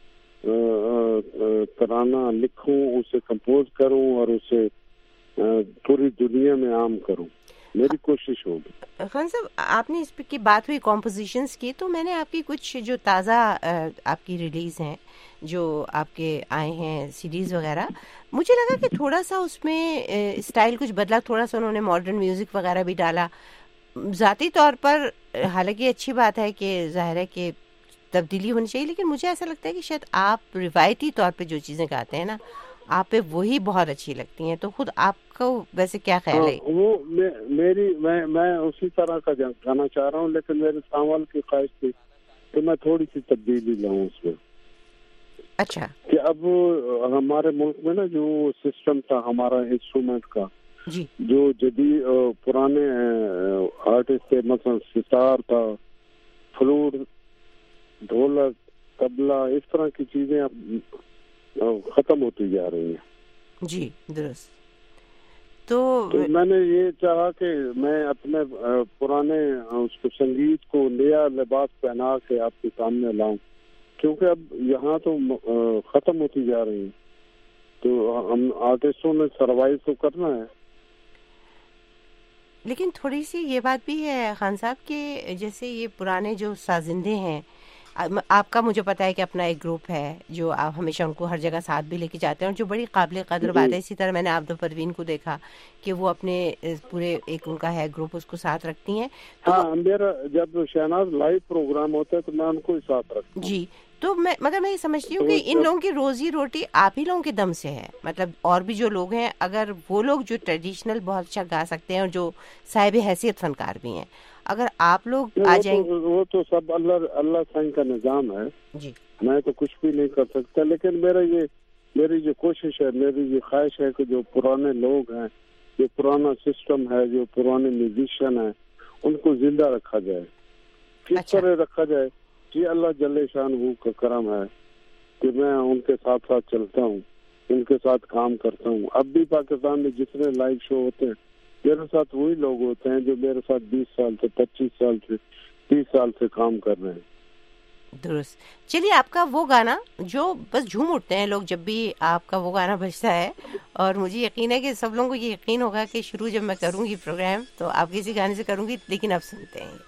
ترانہ لکھوں، اسے کمپوز کروں اور اسے پوری دنیا میں عام کروں. میری کوشش ہوگی. خان صاحب، آپ نے اس کی بات ہوئی کمپوزیشنز کی، تو میں نے آپ کی کچھ جو تازہ آپ کی ریلیز ہیں جو آپ کے آئے ہیں سیریز وغیرہ، مجھے لگا کہ تھوڑا سا اس میں اسٹائل کچھ بدلا، تھوڑا سا انہوں نے ماڈرن میوزک وغیرہ بھی ڈالا. ذاتی طور پر حالانکہ اچھی بات ہے کہ ظاہر ہے کہ تبدیلی ہونی چاہیے، لیکن مجھے ایسا لگتا ہے کہ شاید آپ روایتی طور پہ جو چیزیں گاتے ہیں نا، آپ پہ وہی بہت اچھی لگتی ہیں. تو خود آپ کو ویسے کیا خیال ہے؟ وہ میں اسی طرح کا گانا چاہ رہا ہوں، لیکن میرے ساول کی خواہش تھی کہ میں تھوڑی سی تبدیلی لاؤں اس میں. اچھا. کہ اب ہمارے ملک میں نا جو سسٹم تھا ہمارا انسٹرومنٹ کا، جی، جو جدید پرانے آرٹسٹ تھے، مثلا ستار تھا، فلوٹ، ڈھولک، طبلہ، اس طرح کی چیزیں اب ختم ہوتی جا رہی ہیں. جی درست. تو میں نے یہ چاہا کہ میں اپنے پرانے اس کو سنگیت کو نیا لباس پہنا کے آپ کے سامنے لاؤں، کیونکہ اب یہاں تو ختم ہوتی جا رہی ہیں. تو ہم آرٹسٹوں نے سروائیو تو کرنا ہے. لیکن تھوڑی سی یہ بات بھی ہے خان صاحب کہ جیسے یہ پرانے جو سازندے ہیں، آپ کا مجھے پتا ہے کہ اپنا ایک گروپ ہے جو آپ ہمیشہ ان کو ہر جگہ ساتھ بھی لے کے جاتے ہیں، اور جو بڑی قابل قدر بات ہے. اسی طرح میں نے عبد پروین کو دیکھا کہ وہ اپنے پورے ایک ان کا ہے گروپ، اس کو ساتھ رکھتی ہیں. ہاں، میرا جب شہناز لائیو پروگرام ہوتا ہے تو میں ان کو ہی ساتھ رکھتا ہوں. جی. تو مگر میں یہ سمجھتی ہوں کہ ان لوگوں کی روزی روٹی آپ ہی لوگوں کے دم سے ہے. مطلب اور بھی جو لوگ ہیں، اگر وہ لوگ جو ٹریڈیشنل بہت اچھا گا سکتے ہیں اور جو صاحب حیثیت فنکار بھی ہیں، اگر آپ لوگ آ جائیں، وہ تو سب اللہ سائن کا نظام ہے. جی، میں تو کچھ بھی نہیں کر سکتا، لیکن میری جو کوشش ہے، میری یہ خواہش ہے کہ جو پرانے لوگ ہیں، جو پرانا سسٹم ہے، جو پرانے میوزیشین ہیں، ان کو زندہ رکھا جائے. کس طرح رکھا جائے؟ جی، اللہ جل شان کا کرم ہے کہ میں ان کے ساتھ ساتھ چلتا ہوں، ان کے ساتھ کام کرتا ہوں. اب بھی پاکستان میں جتنے لائیو شو ہوتے ہیں، میرے ساتھ وہی لوگ ہوتے ہیں جو میرے ساتھ 20 سال سے 25 سال سے 30 سال سے کام کر رہے ہیں. درست. چلیے، آپ کا وہ گانا جو بس جھوم اٹھتے ہیں لوگ جب بھی آپ کا وہ گانا بجتا ہے، اور مجھے یقین ہے کہ سب لوگوں کو یہ یقین ہوگا کہ شروع جب میں کروں گی پروگرام تو آپ کسی گانے سے کروں گی، لیکن اب سنتے ہیں.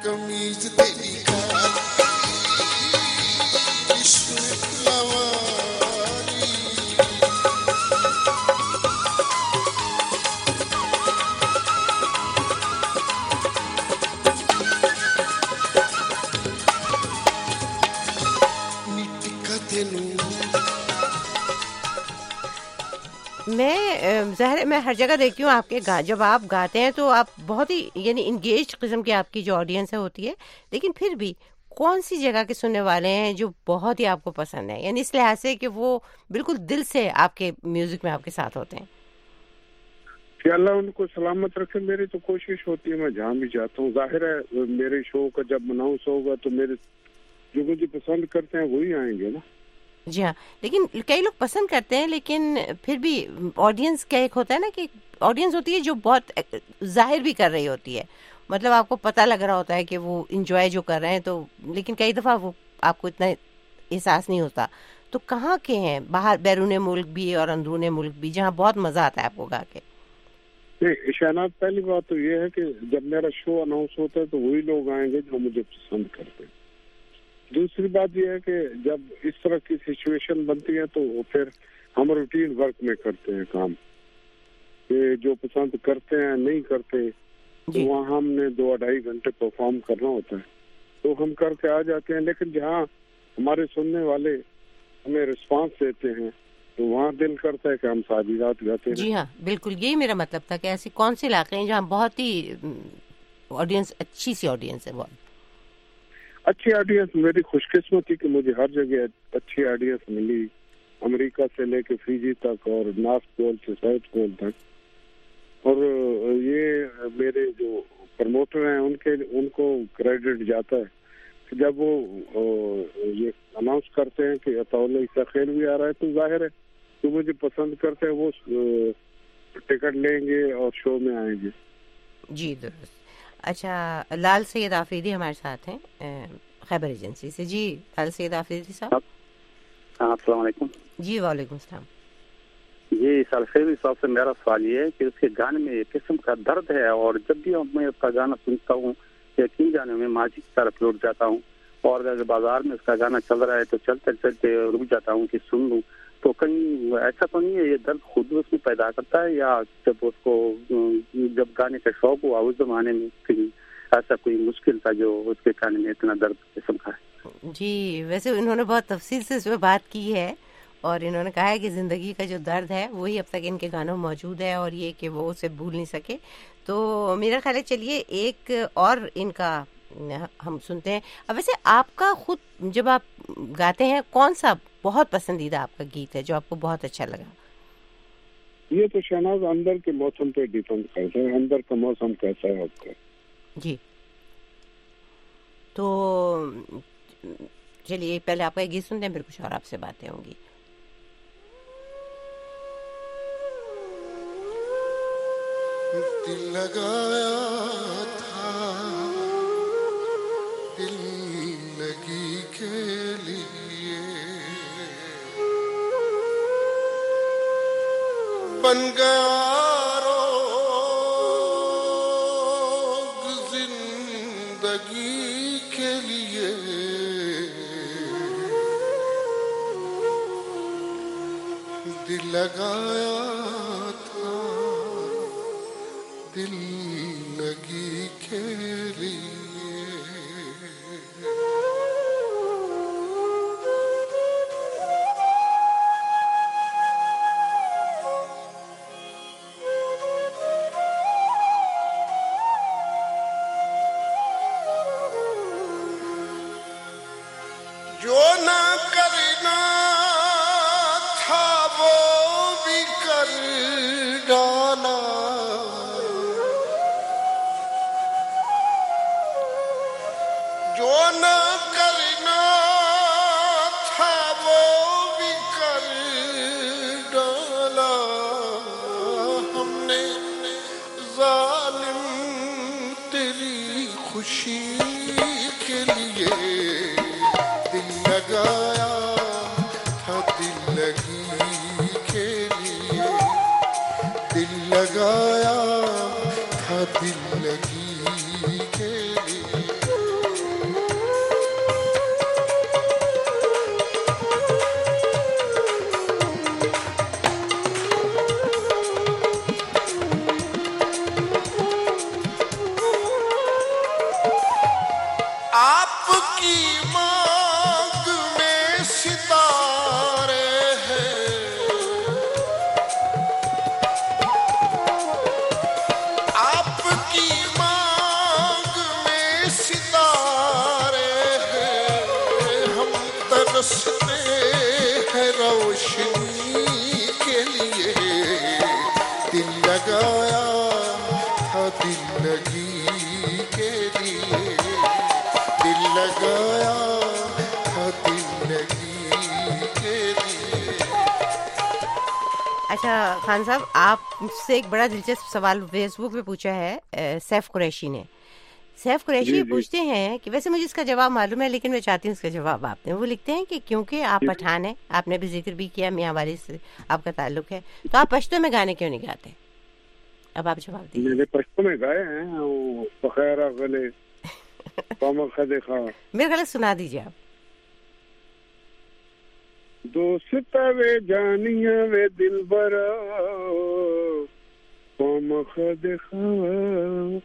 कमीज तेरी काली शुक्लवारी मिट्टी का तेनू मैं हर जगह देखती हूँ आपके जब आप गाते हैं तो आप बहुत ही यानी इंगेज किस्म की आपकी जो ऑडियंस है होती है, लेकिन फिर भी कौन सी जगह के सुनने वाले हैं जो बहुत ही आपको पसंद है, यानी इस लिहाज से कि वो बिल्कुल दिल से आपके म्यूजिक में आपके साथ होते हैं? कि अल्लाह उनको सलामत रखे। मेरी तो कोशिश होती है मैं जहाँ भी जाता हूँ, जाहिर है मेरे शो का जब अनाउंस होगा तो मेरे जो मुझे पसंद करते हैं वही आएंगे ना। जी हाँ, लेकिन कई लोग पसंद करते हैं, लेकिन फिर भी ऑडियंस का एक होता है ना कि ऑडियंस होती है जो बहुत जाहिर भी कर रही होती है, मतलब आपको पता लग रहा होता है कि वो इंजॉय जो कर रहे हैं, तो लेकिन कई दफ़ा वो आपको इतना एहसास नहीं होता। तो कहाँ के हैं बाहर बैरून मुल्क भी और अंदरून मुल्क भी जहाँ बहुत मज़ा आता है आपको गा के? नहीं शहनाज, पहली बात तो ये है कि जब मेरा शो अनाउंस होता है तो वही लोग आएंगे जो मुझे पसंद करते हैं। दूसरी बात यह है कि जब इस तरह की सिचुएशन बनती है तो फिर हम रूटीन वर्क में करते हैं काम, कि जो पसंद करते हैं नहीं करते तो वहाँ हमने 2-2.5 घंटे परफॉर्म करना होता है, तो हम करके आ जाते हैं। लेकिन जहाँ हमारे सुनने वाले हमें रिस्पांस देते हैं तो वहाँ दिल करता है कि हम सारी रात गाते हैं। जी हाँ, बिल्कुल यही मेरा मतलब था कि ऐसे कौन से इलाके हैं जहाँ बहुत ही ऑडियंस, अच्छी सी ऑडियंस है, बहुत अच्छी ऑडियंस। मेरी खुशकिस्मती कि मुझे हर जगह अच्छी ऑडियंस मिली, अमेरिका से लेके फिजी तक और नॉर्थ पोल से साउथ पोल तक। और ये मेरे जो प्रमोटर हैं उनको क्रेडिट जाता है कि जब वो ये अनाउंस करते हैं कि अताउल्ला ईसा खेलवी आ रहा है, तो जाहिर है जो मुझे पसंद करते हैं वो टिकट लेंगे और शो में आएंगे। जी दुरुस्त। अच्छा, लाल सैयद आफरीदी हमारे साथ हैं खैबर एजेंसी से। जी लाल सैयद आफरीदी साहब। अस्सलाम वालेकुम। जी वालेकुम सलाम। जी सलखेवी साहब से मेरा सवाल ये है कि उसके गाने में एक किस्म का दर्द है, और जब भी मैं उसका गाना सुनता हूँ यकीन जाने में माजी की तरफ लौट जाता हूँ, और अगर बाजार में उसका गाना चल रहा है तो चलते चलते रुक जाता हूँ कि सुन लूँ। तो कहीं ऐसा तो नहीं है ये दर्द खुद उसमें पैदा करता है, या जब उसको जब गाने का शौक हुआ उस जमाने में कहीं ऐसा कोई मुश्किल था जो उसके गाने में इतना दर्द किस्म का है? जी वैसे इन्होंने बहुत तफसील से इस पर बात की है, और इन्होंने कहा है कि ज़िंदगी का जो दर्द है वही अब तक इनके गानों में मौजूद है, और ये कि वो उसे भूल नहीं सके। तो मेरा ख्याल है चलिए एक और इनका हम सुनते हैं। अब वैसे आपका खुद जब आप गाते हैं कौन सा बहुत पसंदीदा आपका गीत है जो आपको बहुत अच्छा लगा? ये तो शहनाज अंदर के मौसम पे डिपेंड करता है, अंदर का मौसम कैसा है आपका। जी तो चलिए पहले आपका गीत सुनते हैं, फिर कुछ और आपसे बातें होंगी। दिल लगाया था दिल लगी के लिए, बन गया रोग जिंदगी के लिए, दिल लगाया दिल लगी के लिए। जो ना करना था वो भी कर डाला, जो न करना था वो भी कर डाला, हमने जालिम तेरी खुशी के लिए दिल लगाया था दिल लगी के लिए, दिल लगाया था दिल लगी के लिए। के लिए दिल लगाया था जिंदगी के लिए। अच्छा खान साहब, आपसे एक बड़ा दिलचस्प सवाल फेसबुक पे पूछा है सैफ कुरैशी ने। सैफ कुरैशी पूछते हैं कि वैसे मुझे इसका जवाब मालूम है लेकिन मैं चाहती हूँ इसका जवाब आप दें। वो लिखते हैं कि क्योंकि आप पठान हैं, आपने भी जिक्र भी किया, मियाँ वाली से आपका ताल्लुक है, तो आप पश्तो में गाने क्यों नहीं गाते? अब आप जवाब दीजिए। मैंने पश्तो में गाए हैं, फखैरा गले देखा, मेरे गलत सुना दीजिए आप। दोस्त वे जानिया वे दिल बरा देखा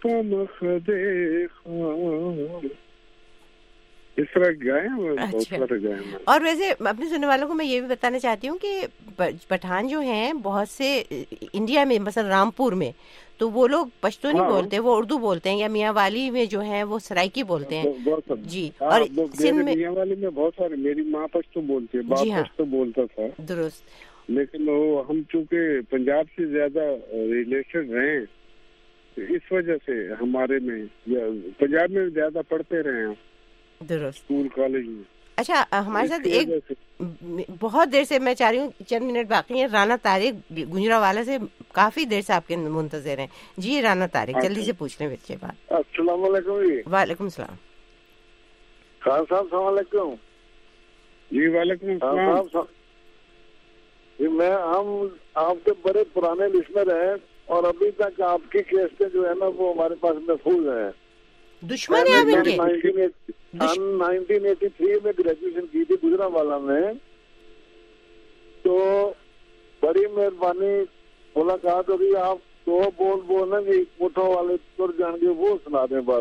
इस तरह गाए हैं। और वैसे अपने सुनने वालों को मैं ये भी बताना चाहती हूँ कि पठान जो हैं बहुत से इंडिया में, مثلا रामपुर में, तो वो लोग पश्तो नहीं बोलते, वो उर्दू बोलते हैं, या मियाँ वाली में जो है वो सराइकी बोलते हैं जी। और सिंध में मियाँ वाली में बहुत सारे, मेरी माँ पश्तो बोलती है, बाप पश्तो बोलता था, दुरुस्त। लेकिन वो हम चूँकि पंजाब से ज्यादा रिलेटेड रहे, इस वजह से हमारे में पंजाब में ज्यादा पढ़ते रहे हैं, दुरुस्त, स्कूल कॉलेज में। अच्छा हमारे साथ एक बहुत देर से, मैं चाह रही हूँ चंद मिनट बाकी हैं, राना तारिक गुजरावाला से काफी देर से आपके मुंतजर हैं जी। राना तारिक जल्दी से पूछ लें बच्चे बात। अस्सलाम वालेकुम जी। वालेकुम सलाम। खान साहब अस्सलाम वालेकुम। जी वालेकुम सलाम जी। हम आपके बड़े पुराने लिस्नर हैं और अभी तक आपकी केसें जो है ना वो हमारे पास महफूज हैं। दुश्मन है आप इनके? 1983 में ग्रेजुएशन की थी गुजरांवाला में, तो बड़ी मेहरबानी मुलाकात होगी। आप दो बोल बोलेंगे, मुठों वाले तुर जाएंगे, वो सुना दें बस।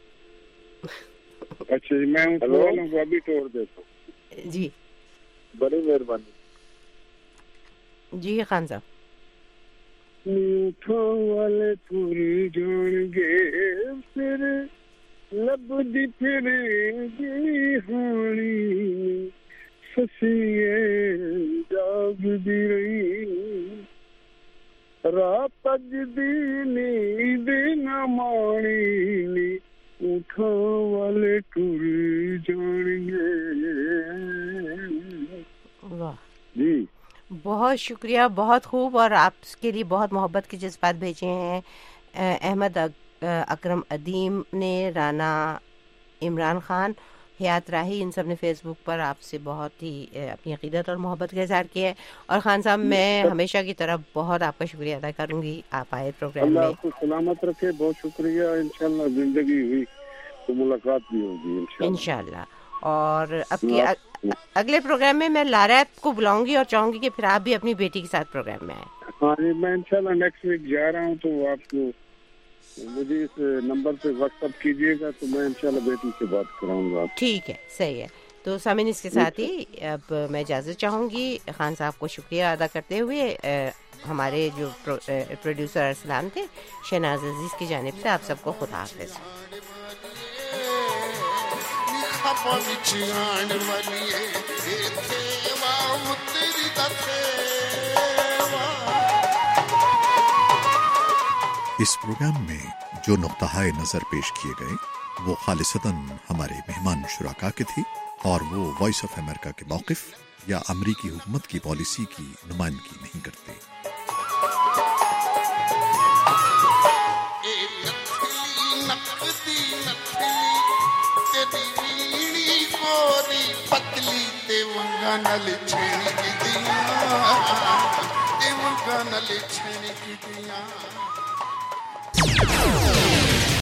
अच्छा जी, मैं उनको अभी तोड़ देता हूँ जी, बड़ी मेहरबानी जी। खान साहब, मुठों वाले तुर जाएंगे, फिर लब दी फिरेगी हानी, ससिए जाग दी रही, रात दी नींद न मानी, उठा वाले टुर जाएंगे। वाह जी, बहुत शुक्रिया, बहुत खूब। और आपके लिए बहुत मोहब्बत के जज्बात भेजे हैं अहमद अकरम अदीम ने, राना इमरान खान, हयात राही, इन सब ने फेसबुक पर आपसे बहुत ही अपनी अकीदत और मोहब्बत का इजहार किया है। और खान साहब, मैं हमेशा की तरह बहुत आपका शुक्रिया अदा करूंगी, आप आए प्रोग्राम में। अल्लाह आपको सलामत रखे, बहुत शुक्रिया। इंशाल्लाह जिंदगी हुई तो मुलाकात भी होगी इंशाल्लाह। और अब अगले प्रोग्राम में मैं लारा को बुलाऊंगी और चाहूंगी कि फिर आप भी अपनी बेटी के साथ प्रोग्राम में आए। हाँ जी, मैं इंशाल्लाह नेक्स्ट वीक जा रहा हूँ, तो आपको मुझे इस नंबर पे व्हाट्सएप कीजिएगा, तो मैं इंशाल्लाह बेटी से बात कराऊंगा। ठीक है, सही है। तो सामिन, इसके साथ ही अब मैं इजाज़त चाहूँगी। खान साहब को शुक्रिया अदा करते हुए हमारे जो प्रोड्यूसर अरसलान थे, शहनाज अजीज़ की जानिब से आप सबको खुदा हाफ़िज़। इस प्रोग्राम में जो नुक्ताए नज़र पेश किए गए वो खालिसतन हमारे मेहमान शुराका के थे, और वो वॉइस ऑफ अमेरिका के मौक़िफ़ या अमरीकी हुकूमत की पॉलिसी की नुमाइंदगी नहीं करते। नल छेड़ी दिया, नल छेड़ी